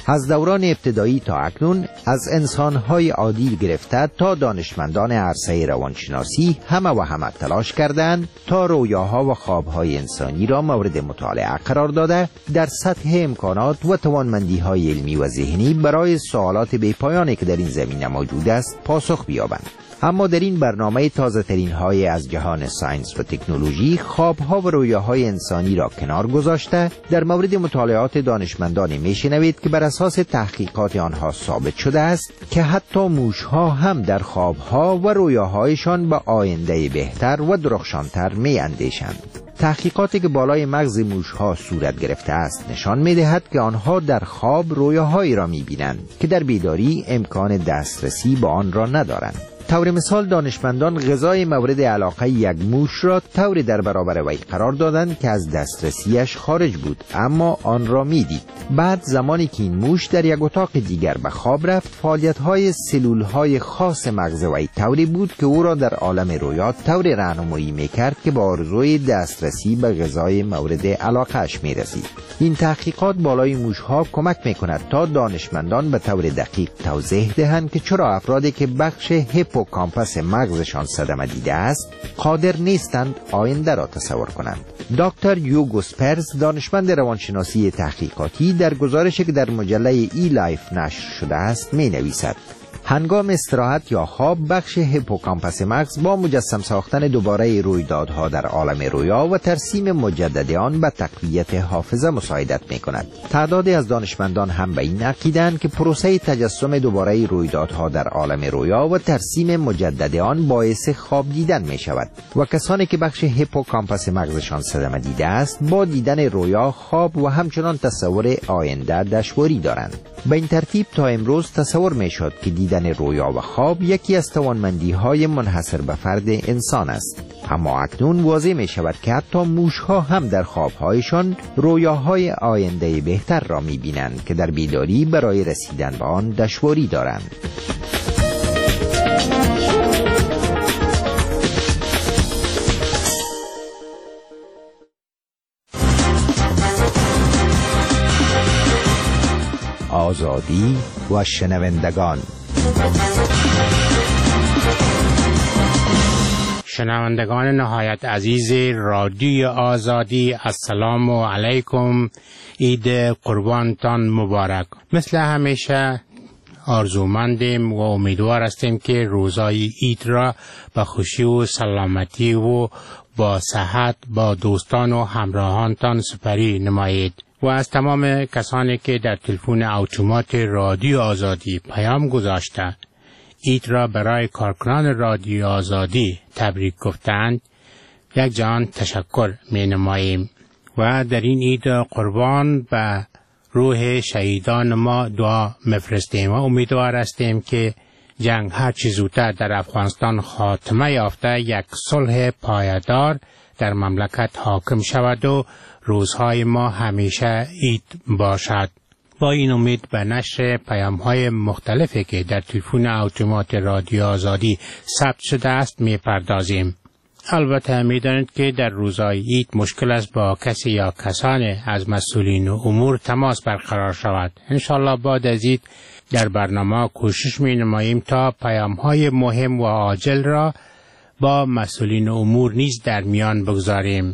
از دوران ابتدایی تا اکنون از انسانهای عادی گرفته تا دانشمندان عرصه روانشناسی همه تلاش کردند تا رویاها و خوابهای انسانی را مورد مطالعه قرار داده در سطح امکانات و توانمندی‌های علمی و ذهنی برای سوالات بی‌پایانی که در این زمینه موجود است پاسخ بیابند. اما در این برنامه تازه ترین های از جهان ساینس و تکنولوژی خوابها و رویاهای انسانی را کنار گذاشته در مورد مطالعات دانشمندان میشنوید که بر اساس تحقیقات آنها ثابت شده است که حتی موشها هم در خوابها و رویاهایشان به آینده بهتر و درخشانتر می اندیشند. تحقیقاتی که بالای مغز موشها صورت گرفته است نشان می‌دهد که آنها در خواب رویاهایی را می‌بینند که در بیداری امکان دسترسی به آن را ندارند. طور مثال دانشمندان غذای مورد علاقه یک موش را طوری در برابر وی قرار دادند که از دسترسیش خارج بود اما آن را میدید. بعد زمانی که این موش در یک اتاق دیگر به خواب رفت فعالیت‌های سلول‌های خاص مغز وی طوری بود که او را در عالم رویا طوری راهنمایی می‌کرد که با آرزوی دسترسی به غذای مورد علاقه‌اش می‌رسید. این تحقیقات بالای موش‌ها کمک می‌کند تا دانشمندان به طور دقیق توضیح دهند که چرا افرادی که بخش هیپوکامپس مغزشان صدمه دیده است قادر نیستند آینده را تصور کنند. دکتر یوگو سپرز دانشمند روانشناسی تحقیقاتی در گزارشی که در مجله ای لایف نشر شده است می نویسد هنگام استراحت یا خواب بخش هیپوکامپس مغز با مجسم ساختن دوباره رویدادها در عالم رویا و ترسیم مجدد آن به تقویت حافظه مساعدت می کند. تعدادی از دانشمندان هم به این عقیده‌اند که پروسه تجسم دوباره رویدادها در عالم رویا و ترسیم مجدد آن باعث خواب دیدن می شود و کسانی که بخش هیپوکامپس مغزشان صدمه دیده است با دیدن رویا، خواب و همچنان تصور آینده دشواری دارند. به این ترتیب تا امروز تصور می شد که دیدن رویا و خواب یکی از توانمندی‌های منحصر به فرد انسان است، اما اکنون واضح می شود که حتی موش‌ها هم در خواب‌هایشان رویاهای آینده بهتر را می بینند که در بیداری برای رسیدن به آن دشواری دارند. آزادی و شنوندگان. شنوندگان نهایت عزیز رادیو آزادی، السلام علیکم. عید قربانتان مبارک. مثل همیشه آرزومندیم و امیدوار هستیم که روزای عید را با خوشی و سلامتی و با صحت با دوستان و همراهانتان سپری نمایید. و از تمام کسانی که در تلفن اتومات رادیو آزادی پیام گذاشته عید را برای کارکنان رادیو آزادی تبریک گفتند یک جان تشکر می نماییم و در این عید قربان به روح شهیدان ما دعا می‌فرستیم و امیدوار هستیم که جنگ هر چه زودتر در افغانستان خاتمه یافته یک صلح پایدار در مملکت حاکم شود و روزهای ما همیشه عید باشد. با این امید به نشر پیام‌های مختلفی که در تلفن اتومات رادیو آزادی ثبت شده است می‌پردازیم. البته می‌دانید که در روزهای عید مشکل است با کسی یا کسانی از مسئولین امور تماس برقرار شود. انشالله بعد از عید در برنامه کوشش می‌نماییم تا پیام‌های مهم و عاجل را با مسئولین امور نیز در میان بگذاریم.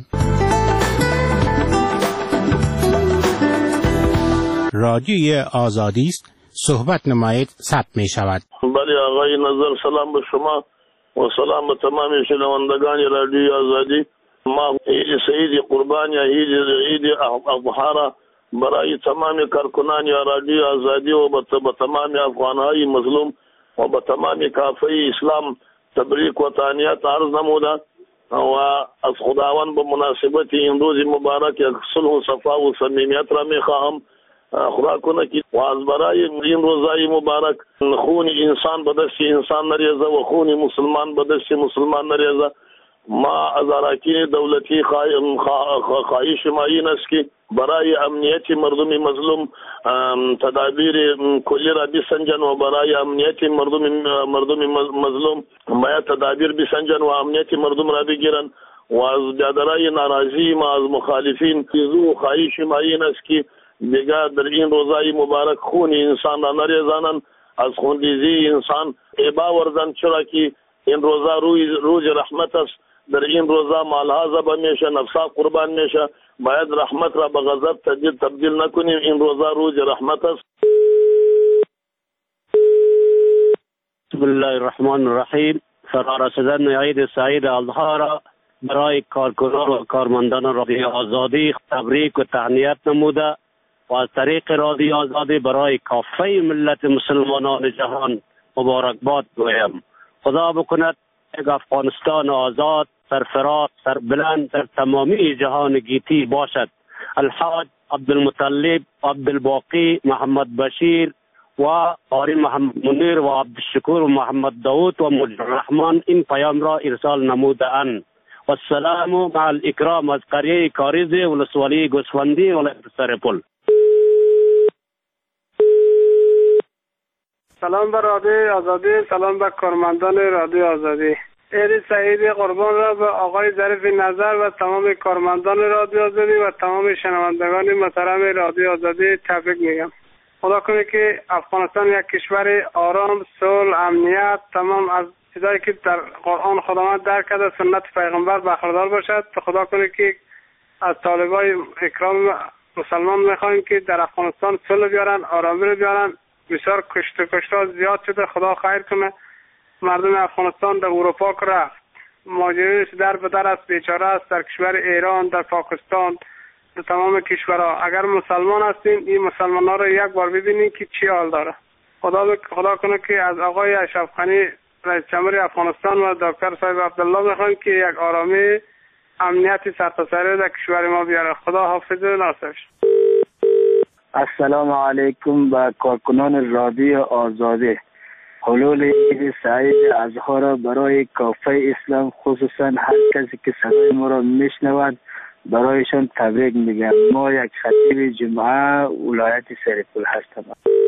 رادیوی آزادی است، صحبت نمایید، ثبت می شود. بله آقای نظر، سلام به شما و سلام به تمام شنوندگان رادیوی آزادی. ما عید سعید قربان یا عید اضحی را برای تمام کارکنان رادیوی آزادی و به تمام افغانهای مظلوم و به تمام کافه اسلام تبریک و تهنیت عرض نموده و از خداوند به مناسبت این روز مبارک یک صلح و صفا و صمیمیت را می خواهم خدا کنه که و از برای این روزای مبارک خون انسان به دست انسان نریزه و خون مسلمان به دست مسلمان نریزه. ما از اراکین دولتی خواهش ما این است که برای امنیت مردم مظلوم تدابیر کلی را بسنجن و برای امنیت مردم مظلوم باید تدابیر بسنجن و امنیت مردم را بگیرن و از بیادرای ناراضی ما از مخالفین خواهش ما این است که دیگر در این روزای مبارک خون انسان را نریزانند، از خونریزی انسان ابا ورزند، چرا که این روزا روز رحمت است. در این روزا مالها ذبح میشه، نفسا قربان میشه. باید رحمت را به غضب تبدیل نکنیم. این روزا روز رحمت است. بسم الله الرحمن الرحیم. فرا رسیدن عید سعید الاضحی را برای کارکنان و کارمندان رادیو آزادی تبریک و تهنیت نموده و از طریق رادیو آزادی برای کافه ملت مسلمانان جهان مبارکباد گویم. خدا بکند یک افغانستان آزاد، سرفراز، سربلند در تمامی جهان گیتی باشد. الحاج عبدالمطلب، عبدالباقی، محمد بشیر و قاری محمد منیر و عبدالشکور و محمد داود و مجد الرحمن این پیام را ارسال نموده اند. و السلام مع الاکرام از قریه کاریزی ولسوالی گوسفندی ولایت سرپل. سلام به رادیو آزادی، سلام به کارمندان رادیو آزادی. عید سعید قربان را به آقای ظریف نظر و تمام کارمندان رادیو آزادی و تمام شنوندگان محترم رادیو آزادی تبریک میگم. خدا کنه که افغانستان یک کشور آرام، صلح، امنیت، تمام از چیزایی که در قرآن خداوند در کرده سنت پیغمبر بهره‌دار باشد. خدا کنه که از طالبای اکرام مسلمان میخوایم که در افغانستان صلح بیارن، آرامی رو بیارن. بسیار کشته زیاد شده، خدا خیر کنه. مردم افغانستان در اروپا که رفت، مهاجرینش در به در است، بیچاره است، در کشور ایران، در پاکستان، در تمام کشورها. اگر مسلمان هستین این مسلمان ها رو یک بار ببینین که چی حال داره. خدا کنه که از آقای اشرف غنی رئیس جمهور افغانستان و دکتر صاحب عبدالله بخوایم که یک آرامی امنیتی سرتاسری در کشور ما بیاره. خدا حافظ و ناصر. السلام علیکم به کارکنان رادیو آزادی. حلول عید سعید الاضحی را برای کافه اسلام، خصوصا هر کسی که صدای ما را میشنود، برایشان تبریک میگم. ما یک خطیب جمعه ولایت سرپل هستم.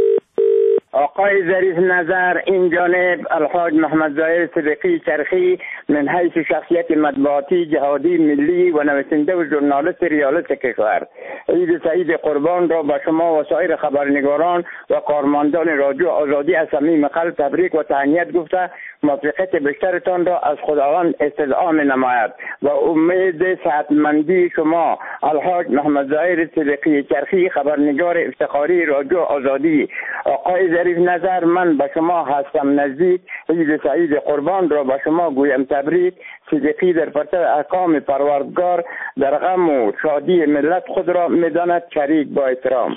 آقای ظریف نظر، این جانب الحاج محمد ظاهر صدیقی چرخی من حیث شخصیت مطبوعاتی، جهادی، ملی و نویسنده و ژورنالیست ریالیست کشور. عید سعید قربان را به شما و سایر خبرنگاران و کارمندان رادیو آزادی از صمیم قلب تبریک و تهنیت گفته موفقیت بیشترتان را از خداوند استدعا نماید و امید صحتمندی شما. الحاج محمد ظاهر صدیقی چرخی، خبرنگار افتخاری رادیو آزادی. آقای ظریف نظر، من به شما هستم نزدیک. عید سعید قربان را به شما گویم تبریک. صدیقی در پرتو احکام پروردگار در غم و شادی ملت خود را میداند شریک. با احترام.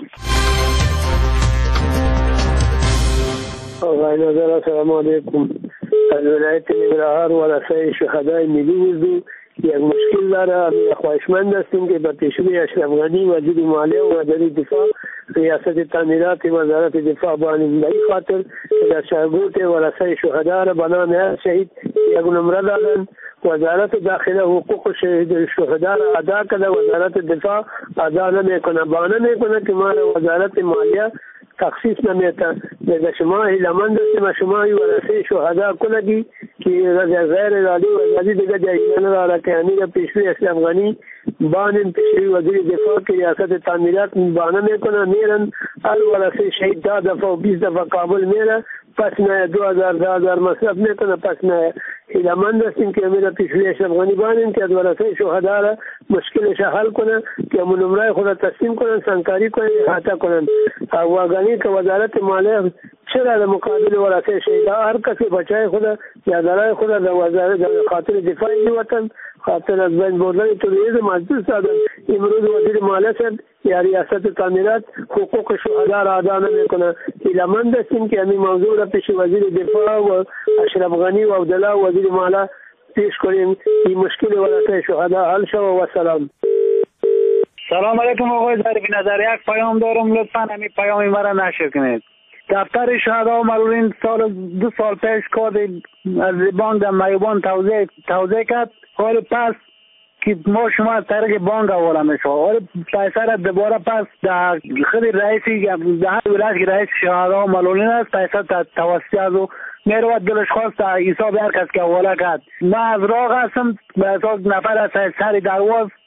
آقای نظر، السلام علیکم. از ولایت ننگرهار و رسای شهدای ملی اردو یک مشکل داره. خواهشمند هستیم که به پیشروی اشرف غنی وزیر مالیه و وزیر دفاع ریاست تعمیرات وزارت دفاع بانیم به این خاطر که در شهرگوت و رسای شهدا را به نام هر شهید یک نمره دادن. وزارت داخله حقوق شهدا را ادا کرده، وزارت دفاع ادا نمیکنه. بانه میکنه که ما وزارت مالیه تخصیص نمیده. دیگه شما هیلمند هستیم، شما ورثه شهدا کنگی که غیر رالی و ازادی دیگه جایگان را که همین پیشوی اشرف غنی بانن پیشوی وزیر دفاع که ریاست تعمیرات بانه میکنه، میرن هر ورثه شهید 10 دفعه و 20 دفعه کابل میره، پس نه 2000 مصرف میکنه، پس نه. هیلمند هستیم که همین پیشوی اشرف غنی بانن که از ورثه شهدا را مشکلش حل کنه، که همون نمره خود تسلیم کنن، سنکاری کنن، احاطه کنن. و غنی که وزارت مالیه چرا در مقابل ورثه شهدا هر کسی بچای خود یا دلای خود در وزارت خاطر دفاعی وطن، خاطر از بین بردن تروریسم از دست دادن. امروز وزیر مالیه صاحب یا ریاست تعمیرات حقوق شهدا را ادا نمیکنه. هیلمند هستیم که همین موضوع را پیش وزیر دفاع و اشرف غنی و عبدالله وزیر مالیه پیش کنیم، این مشکل ورثه شهدا حل شود. و سلام. سلام علیکم آقای ظریف نظر، یک پیام دارم، لطفا همین پیام مرا نشر کنید. دفتر شهدا و معلولین 2 سال پیش کار از بانک در میوان توزیع کرد. حال پس که ما شما از طریق بانک حواله میشه، حال پیسه را دوباره پس در خود رئیسی در هر ولایت که رئیس شهدا و معلولین است پیسه توسط از او میرود دلش خواست حساب هر کس که حواله کرد. من از راه هستم به حساب نفر از سری درواز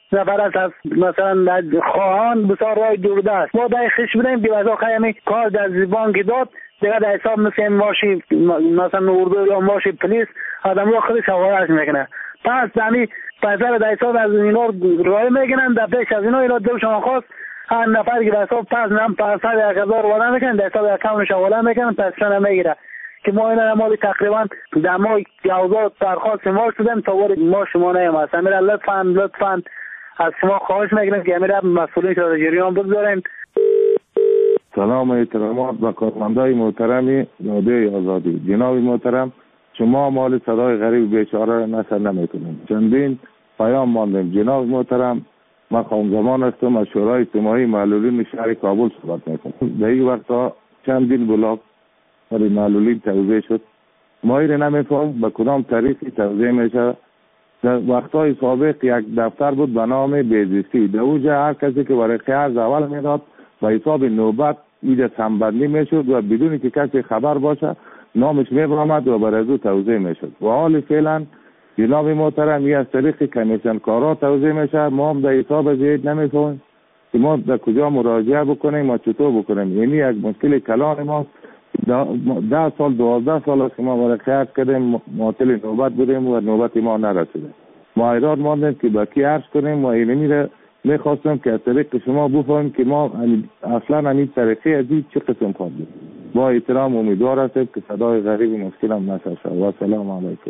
نفر است مثلا خواهان بسیار رای دورده است. ما در خش بودیم که از آخر کار در زبان که داد دیگه در حساب مثل ماشی مثلا اردو یا ماشی پلیس آدم رو خودش حوالهش میکنه. پس دمی پیسر در حساب از اینا رای میکنن. در پیش از اینا دو شما خواست هر نفر که در حساب پس نم پیسر 1000 وارد میکنن، در حساب اکاونتش حواله میکنن، پیسر نمیگیره. که ما اینا مالی تقریبا در ماه 11 درخواست ما شدیم تا وارد ما شما نیامد. امیر لطفاً از شما خواهش میکنم که امیر مسئولین را جریان بگذارین. سلام و احترامات به کارمندای محترم رادیوی آزادی. جناب محترم، شما مال صدای غریب بیچاره را نشر نمیکنید. چندین پیام ماندیم. جناب محترم، من خانم زمان هستم از شورای اجتماعی معلولین شهر کابل صحبت میکنم. در این وقتا چندین بلاک برای معلولین توزیع شد. ما این نمیفهم به کدام طریقی توزیع میشه. در وقتهای سابق یک دفتر بود به نام بیزیستی. در اوجه هر کسی که برای قرض اول میداد به حساب نوبت ایده سنبندی میشد و بدون که کسی خبر باشه نامش میبرامد و برای او توزیع میشد. و حال فعلا جناب محترم از طریق کمیسیون کارا توزیع میشه. ما هم در حساب زید نمیفهمیم که ما در کجا مراجعه بکنیم و چطور بکنیم. یعنی یک مشکل کلان ما 10 سال 12 سال است که ما برای قرض کردیم معطل نوبت بودیم و نوبت ما نرسیده. ما ایراد ماندیم که با کی عرض کنیم و اینمی میخواستم که از طریق شما بفهمیم که ما اصلا همین طریقه ازی چه قسم کار بود. با احترام امیدوار هستم که صدای غریب مشکلم نشه. و سلام علیکم.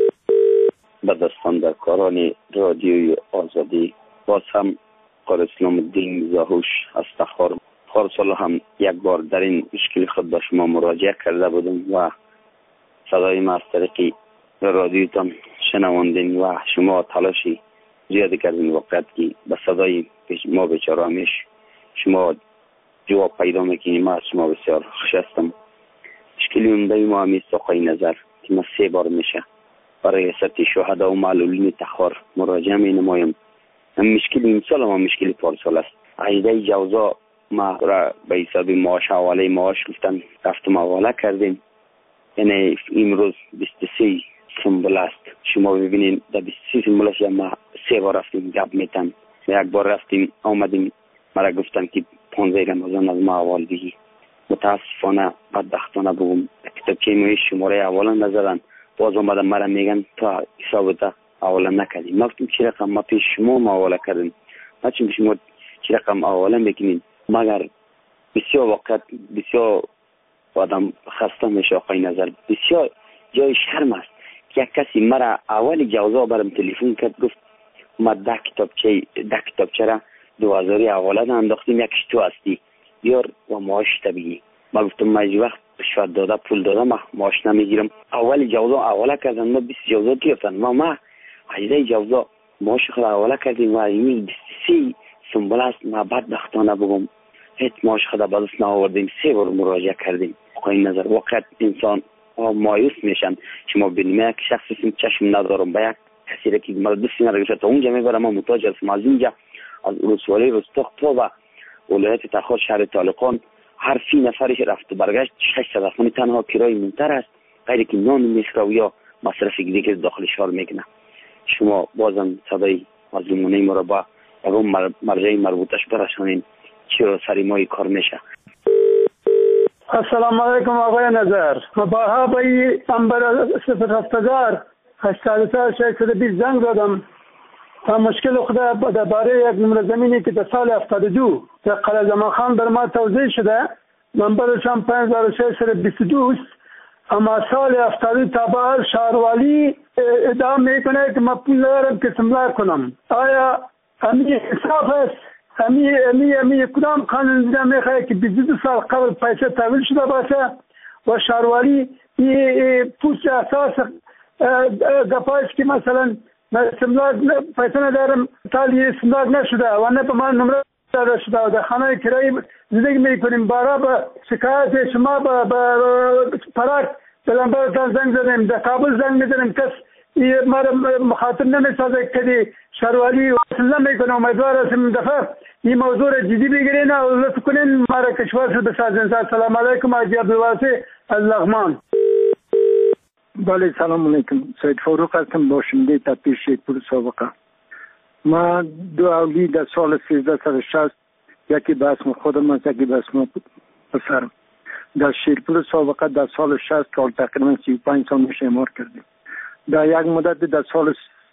به دستاندرکاران رادیوی آزادی باز هم قاری اسلام الدین زاهوش از تخار پارسال هم یک بار در این مشکل خود به شما مراجعه کرده بودم و صدای ما از طریق رادیوتان شنواندین و شما تلاشی زیادی کردین وقت که به صدای ما بیچاره همیش شما جواب پیدا میکنیم. ما از شما بسیار خوش هستم. مشکلی عمده ما همیست آقای نظر که ما 3 بار میشه برای ریاست شهدا و معلولین تخار مراجعه می نمایم. مشکل این سال ما مشکل پارسال است. عیده جوزا ما را به حساب معاش حواله معاش گفتن رفتم حواله کردیم. یعنی امروز 23 سنبل است. شما ببینید در 23 سنبلش ما 3 بار رفتیم گپ میتن. یک بار رفتیم آمدیم مرا گفتن که 15 رمضان از ما حوال بگی. متاسفانه بدبختانه بگم کتابچه ما شماره حواله نزدن. باز آمدن مرا میگن تا حسابت حواله نکردیم. ما گفتم چه رقم ما پیش شما حواله کردیم. ما چون شما چه رقم حواله میکنین مگر بسیار وقت بسیار آدم خسته میشه. آقای نظر بسیار جای شرم است که یک کسی مرا اول جوزا برم تلفن کرد گفت ما 10 کتابچه را 2000 حواله انداختیم یکیش تو هستی بیار و معاش طبیعی. ما گفتم ما هیچ وقت رشوت داده پول داده ما معاش نمیگیرم. اول جوزا حواله کردن ما 20 جوزا گرفتن. ما عیده جوزا معاش خود حواله کردیم و این 23 سنبل است. ما بدبختانه بگم هیچ معاش خود به دست نآوردیم. 3 بار مراجعه کردیم. آقای نظر وقت انسان مایوس میشن. شما ببینید یک شخصی چشم ندارم به یک کسی را که مرا دوستی نداره تا اونجا میبرم ما محتاج هستم از اینجا از ولسوالی رستاق تا و ولایت تخار شهر طالقان هر 30 نفرش رفت و برگشت 600 افغانی تنها کرای منتر است غیر که نان میخوره یا مصرف دیگه که داخل شهر میکنه. شما بازم صدای مظلومانه ما را با اون مرجع مربوطش برسانین چرا سری ما کار میشه. السلام علیکم آقای نظر. با هوای انبر 070 84 620 زنگ دادم تا مشکل خود درباره یک نمره زمینی که در سال 72 در قلعه زمان خان بر ما توزیع شده نمبرش هم 5622 است. اما سال 72 تا به هر شهروالی ادعا میکنه که ما پول ندارم که سملار کنم. آیا امی حساب است؟ امی کدام قانون دیده میخواه که 22 سال قبل پیسه تحویل شده باشه و شهروالی پوست اساس گپایش که مثلا سملار پیسه ندارم تالی سملار نشده و نه به من نمره داده شده و در خانه کرایی زندگی میکنیم. بارا به شکایت شما به پراک به لنبرتان زنگ زدیم در کابل زنگ میزنیم کس مرا مخاطب نمیسازه که شهروالی وصل نمیکنه. امیدوار هستیم دفعه این موضوع را جدی بگیرین و لطف کنین مرا کشور بسازین. السلام علیکم حاجی عبدالواسی از لغمان. بله سلام علیکم. سید فاروق هستم باشنده تفتیش پول سابقه. من 2 اولاد در سال 1360 یکی به اسم خودم است یکی به اسم پسرم در شیرپور سابقه در سال 60 که تقریبا 35 سال میشه اعمار کردیم. در یک مدت در سال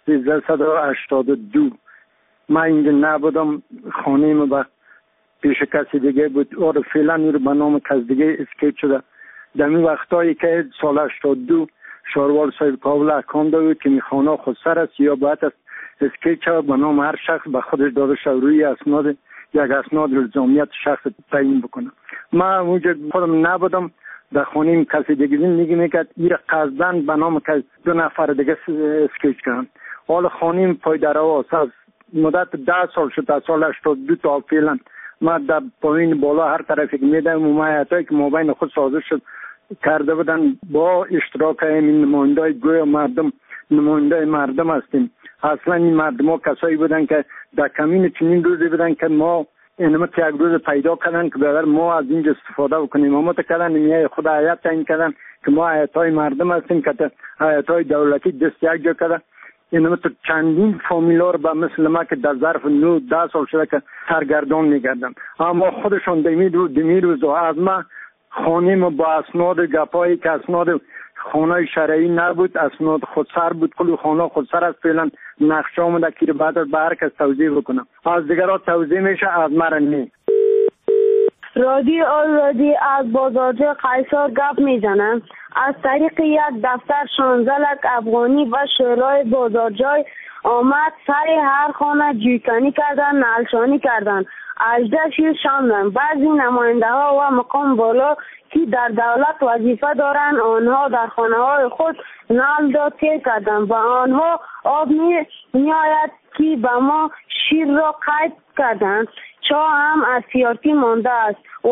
1382 من اینجا نبودم، خانه ما به پیش کسی دیگه بود اور فعلا این رو به نام کس دیگه اسکیت شده. در این وقتایی که سال 82 شاروال صاحب کابل احکام داده که می خانه خودسر است یا باید است اسکیت شود به نام هر شخص به خودش داده شود روی اسناد یک اسناد الزامیت شخص تعیین بکنه. من اونجا خودم نبودم، در خانه کسی دیگه زندگی میکرد. این قصدن به نام که 2 نفر دیگه اسکیت کردن. حال خانه پای در آواز از مدت 10 سال شد، در سال 82 تا فعلا من در پایین بالا هر طرفی که میدم ممایعاتی که مابین خود سازش شد کرده بودن با اشتراک این نمایندای گویا مردم، نماینده مردم هستیم. اصلا این مردم ها کسایی بودن که در کمین چنین روزی بودن که ما اینمت یک روز پیدا کردن که بگر ما از اینجا استفاده بکنیم. ما کردن میای خود حیات تعیین کردن که ما حیات های مردم هستیم که حیات های دولتی دست یک جا کردن. اینمت چندین فامیلا رو به مثل ما که در ظرف 9-10 سال شده که سرگردان میگردن. اما خودشون دمی روز و از ما خانه ما با اسناد گپایی که اسناد خانه شرعی نبود، اسناد خودسر بود. کلی خانه خودسر است. فعلا نقشه آمده که بعد از به هر کس توضیح بکنم. از دیگرها توضیح میشه، از مرا نی. رادیو آزادی از بازارجای قیصر گپ میزنم. از طریق یک دفتر 16 لک افغانی و شورای بازارجای آمد سر هر خانه جویکنی کردن، نلشانی کردن، اجدشی شاندن. بعضی نماینده ها و مقام بالا که در دولت وظیفه دارن آنها در خانه های خود نل داد کردن و آنها آب می آید که به ما شیر را قید کردن. چا هم از سیارتی مانده است و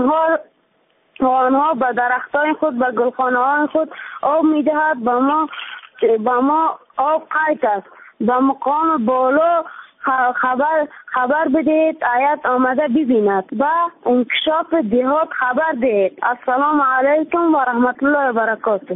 آنها به درختای خود، به گلخانه های خود آب می دهد. به ما آب قید است. به مقام بالا خبر بدهید، آیت آمده ببیند و انکشاف دهات خبر دهید. السلام علیکم و رحمت الله و برکاته.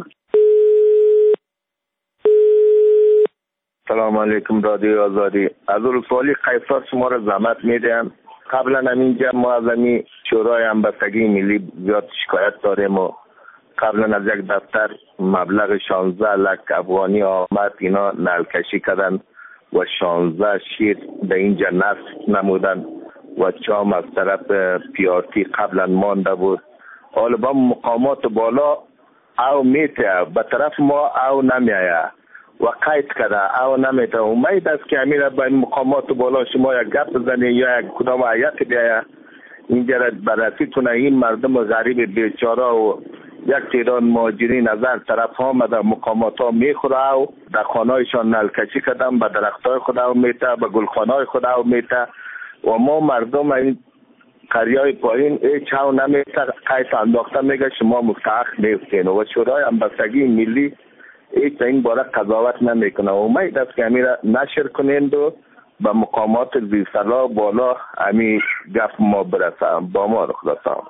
سلام علیکم رادیو آزادی. از ولسوالی قیصر شما را زحمت میدیم. قبلا همینجا ما از همین شورای همبستگی ملی زیاد شکایت داریم و قبلا از یک دفتر مبلغ 16 لک افغانی آمد، اینا نلکشی کردن و 16 شیر به اینجا نصب نمودن و چام از طرف پیارتی قبلا مانده بود. حالا با مقامات بالا او میته به طرف ما او نمیایه و قید کرده او نمیته. امید است که امیر به مقامات بالا شما یک گپ بزنید یا یک کدام آیت بیایه اینجا را بررسی کنه. این مردم غریب بیچاره و یک تعداد مهاجرین از هر طرف ها آمده مقامات ها میخوره و در خانه هایشان نلکشی کردن، به درخت های خود او میته، به گلخانه های خود او میته و ما مردم این قریه های پایین هیچ او نمیته. قید انداخته میگه شما مستحق نیستین و شورای همبستگی ملی هیچ این باره قضاوت نمیکنه. امید است که امیر نشر کنند و به مقامات زیرسلا بالا همین گپ ما برسه. با ما رو خدا سلام.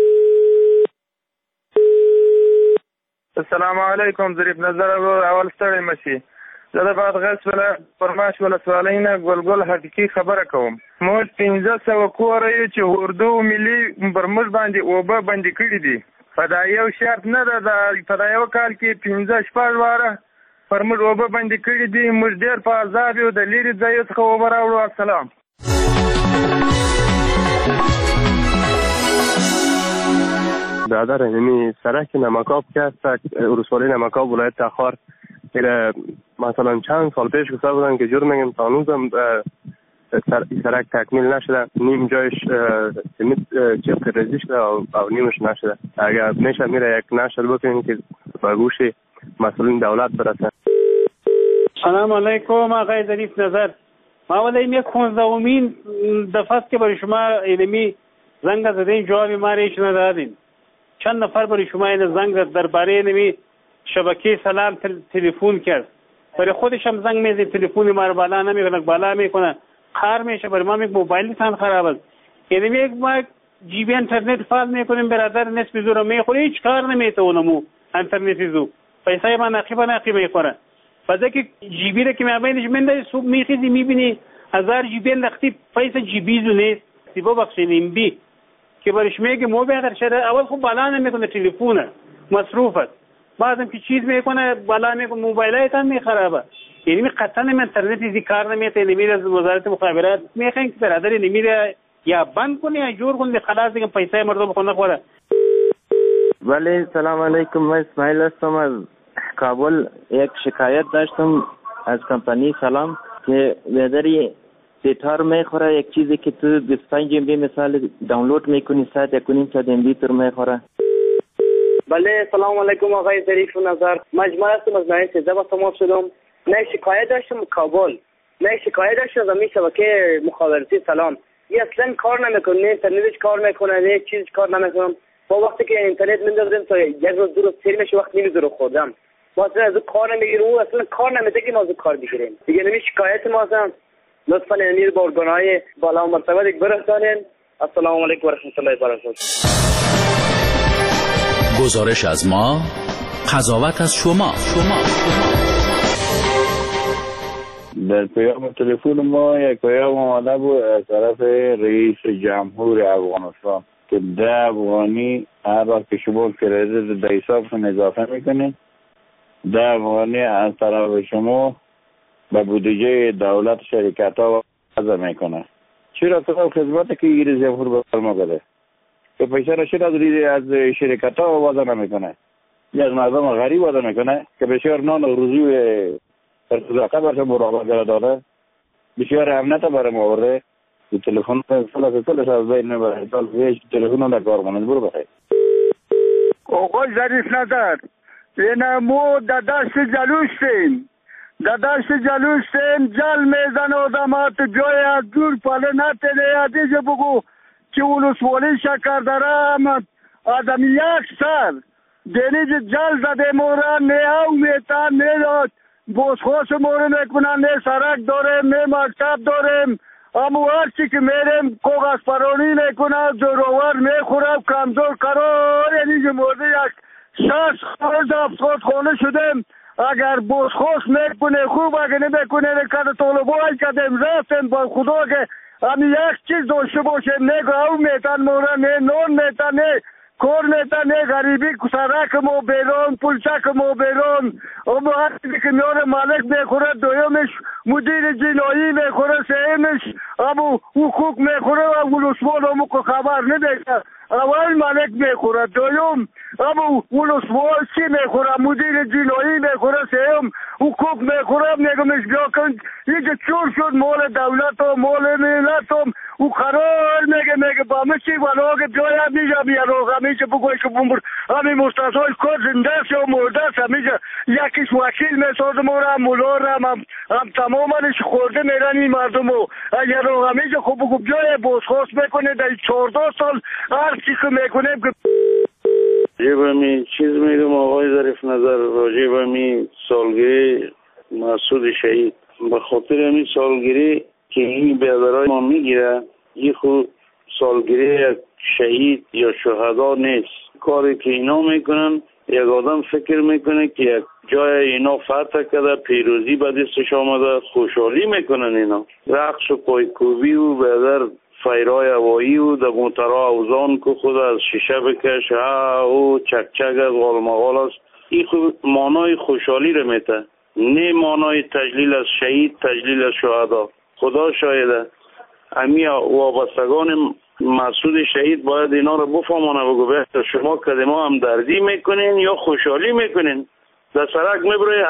السلام علیکم. ظریف نظر اول ستړی مشي. زه د بادغیس فرماش ولسوالۍ نه ګلګل حقیقي خبره کوم. موږ 1500 کوره یو چې اردو ملي پر موږ باندې اوبه بندي کړي دي. په دا یو شرط نه ده، په دا یو کال کې 15 واره پر موږ اوبه بندي کړي دي. موږ ډېر په عذاب یو، د لرې ځایو څخه اوبه راوړو. السلام. برادر یعنی سرک نمکاب که است ولسوالی نمکاب ولایت تخار مثلا چند سال پیش گفته بودن که جور میگم تا هنوزم سرک تکمیل نشده، نیم جایش چفت ریزی شده و نیمش نشده. اگر میشه میره یک نشر بکنیم که به گوش مسئولین دولت برسه. سلام علیکم آقای ظریف نظر. ما ولیم یک 15مین دفعه است که برای شما علمی زنگ زدین، جوابی ما ریش ندادین. چند نفر برای شما این زنگ زد درباره نمی شبکه سلام تلفن کرد، برای خودش هم زنگ میزنه تلفن ما رو بالا نمیکنه، بالا میکنه خار میشه. برای ما میگه موبایل تان خراب است. یعنی یک ما جی بی اینترنت فاز میکنیم برادر نصف زور میخوره، هیچ کار نمیتونم اینترنت زو پیسه ما نقیبا میخوره. بعد که جی بی رو که میابینش منده صبح میخیزی میبینی 1000 جی بی لختی پیسه جی بی نیست سیبا بخشینیم بی که برش میگه مو بهتر شده. اول خب بالا نمیکنه، تلفونه مصروف است، بعدم که چیز میکنه بالا میکنه، موبایلایت هم میخرابه. یعنی قطعا اینترنت ایزی کار نمیته. نمیره از وزارت مخابرات میخواین که برادر نمیره یا بند کنه یا جور کنه، خلاص دیگه پیسه مردم بخونه خوره. بله سلام علیکم، من اسماعیل هستم از کابل. یک شکایت داشتم از کمپانی سلام که بدری ستار میخوره، یک چیزی که تو 25 ام بی مثال دانلود میکنی ساعت 1.5 ام بی تر میخوره. بله سلام علیکم آقای ظریف نظر، مجموعه هستم از نایه 13 با تماس شدم. من شکایت داشتم کابل، من شکایت داشتم از این شبکه مخابراتی سلام. این اصلا کار نمیکنه، نه اینترنتش کار میکنه نه چیز کار نمیکنه. با وقتی که اینترنت میندازم تا یک روز دو روز سیر میشه، وقت نمیذاره خوردم. ما اصلا از کار نمیگیریم، او اصلا کار نمیده که ما از کار بگیریم. دیگه نمی شکایت ما هستم، لطفا امیر با ارگانهای بالا و مرتبه دیگه برسانین. السلام علیکم و رحمت الله و برکاته. گزارش از ما، قضاوت از شما. در پیام تلفن ما یک پیام آمده بود از طرف رئیس جمهور افغانستان که 10 افغانی هر وقت که شما کردیت در حسابتون اضافه میکنید 10 افغانی از طرف شما به بودجه دولت شرکت ها وضع میکنه. چرا تو خدمت که رئیس جمهور برما بده که پیسه را چرا از شرکت ها وضع نمیکنه یا از مردم غریب وضع میکنه که بسیار نان و روزی ارتزاقه برشان برابر داره، بسیار امنیت برم آورده. تلفن کلش از بین نبره تلفن در کار کنند. برو بخیر. آقای ظریف نظر، این مو در دشت جلوشتیم جل میزن آدمات جای از دور پله نتنه دیگه بگو که ولسوالی شکر داره آدم یک سر دینی جل زده مورن نه او میتن نه بازخواست مورن میکنن، نه سرک داریم نه مکتب داریم، اما هرچی که میریم کاغذ پرانی میکنن، زورآور میخورم، کمزور قرار یعنی مورد یک 60 خانه شدیم. اگر بازخواست میکنه خوب، اگر نمیکنه نکرد طالبای کردیم رفتیم با خدا که همین یک چیز داشته باشیم، نه گاو میتن مورن نه نون میتن نه کار میتن نه غریبی سرک ما بیرون پولچک ما بیرون. اما هرچی که میاره مالک میخوره، دویمش مدیر جنایی میخوره، سهمش اما حقوق میخوره و ولسوال همو که خبر نمیده. اول مالک میخوره، دویم اما ولسوال چی میخوره، مدیر جنایی میخوره، سهم حقوق میخوره. میگمش بیا کن اینجا چور شد مال دولت و مال ملت هم او قرار میگه با همه چی ولا که بیای همیشه بیارو همیشه بگوی که بمبر همین مستثای کار زنده شد و مرده است. همیشه یکیش وکیل میسازه مورا مولا را هم تمامش خورده میرن این مردم و اگر رو همیشه خوب بگو بیای بازخواست میکنه در 14 سال هر چی که میکنیم که راجع به می چیز میگم آقای ظریف نظر، راجع به می سالگیری مسعود شهید، به خاطر این سالگیری که این بیادرهای ما میگیره، این خود سالگیری شهید یا شهدا نیست. کاری که اینا میکنن یک آدم فکر میکنه که یک جای اینا فتح کرده، پیروزی به دستش آمده، خوشحالی میکنن. اینا رقص و پایکوبی و بیادر فیرای هوایی و در موترها اوزان که خود از شیشه بکش او چکچک از غالمغال است. این خود مانای خوشحالی رو میته، نه مانای تجلیل از شهید، تجلیل از شهدا. خدا شاهده امی وابستگان مسعود شهید باید اینا رو بفهمانه. بگو بهتر شما کده ما هم دردی میکنین یا خوشحالی میکنین؟ در سرک میبره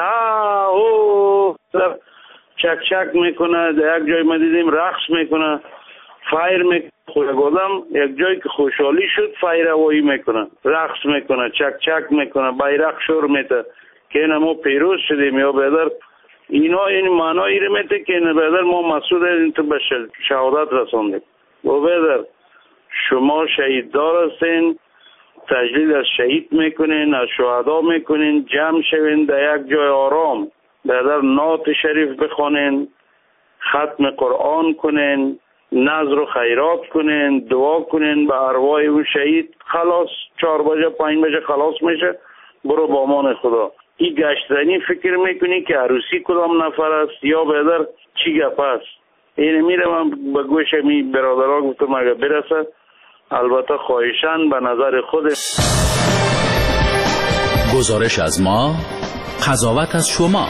او در چک میکنه، در یک جای ما دیدیم رقص میکنه، فایر میکنه. خودم یک جایی که خوشحالی شد فایر هوایی میکنه، رقص میکنه، چک میکنه، بیرق شور میته که اینا ما پیروز شدیم یا بیادر. اینا این معنایی رو میته که این بیادر ما مسعود این تو به شهادت رساندیم. و بیادر شما شهیددار هستین، تجلیل از شهید میکنین، از شهدا میکنین، جمع شوین در یک جای آرام، بیادر نعت شریف بخونین، ختم قرآن کنین، نذر و خیرات کنین، دعا کنین به ارواح اون شهید. خلاص 4 بجه 5 بجه خلاص میشه، برو با امان خدا. این گشتنی فکر میکنی که عروسی کدام نفر است یا بیادر چی گپ است؟ این میرم به گوش می برادران گفتم اگر برسه، البته خواهشان به نظر خود. گزارش از ما، قضاوت از شما.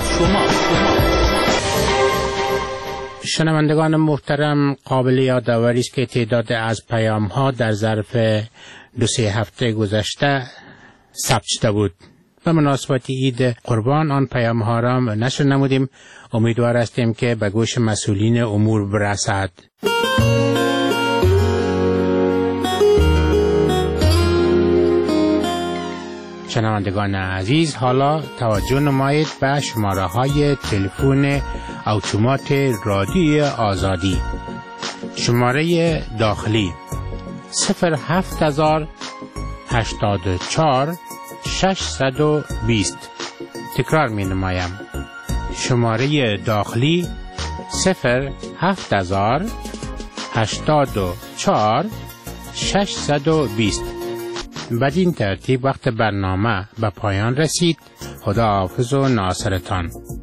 شنوندگان محترم، قابل یادآوری است که تعداد از پیام ها در ظرف 2-3 هفته گذشته ثبت شده بود. به مناسبت عید قربان آن پیام ها را نشر نمودیم. امیدوار هستیم که به گوش مسئولین امور برسد. شنوندگان عزیز، حالا توجه نمایید به شماره های تلفن اتومات رادیوی آزادی. شماره داخلی 07084 620. تکرار می نمایم. شماره داخلی 07084 620. بدین ترتیب وقت برنامه به پایان رسید. خداحافظ و ناصرتان.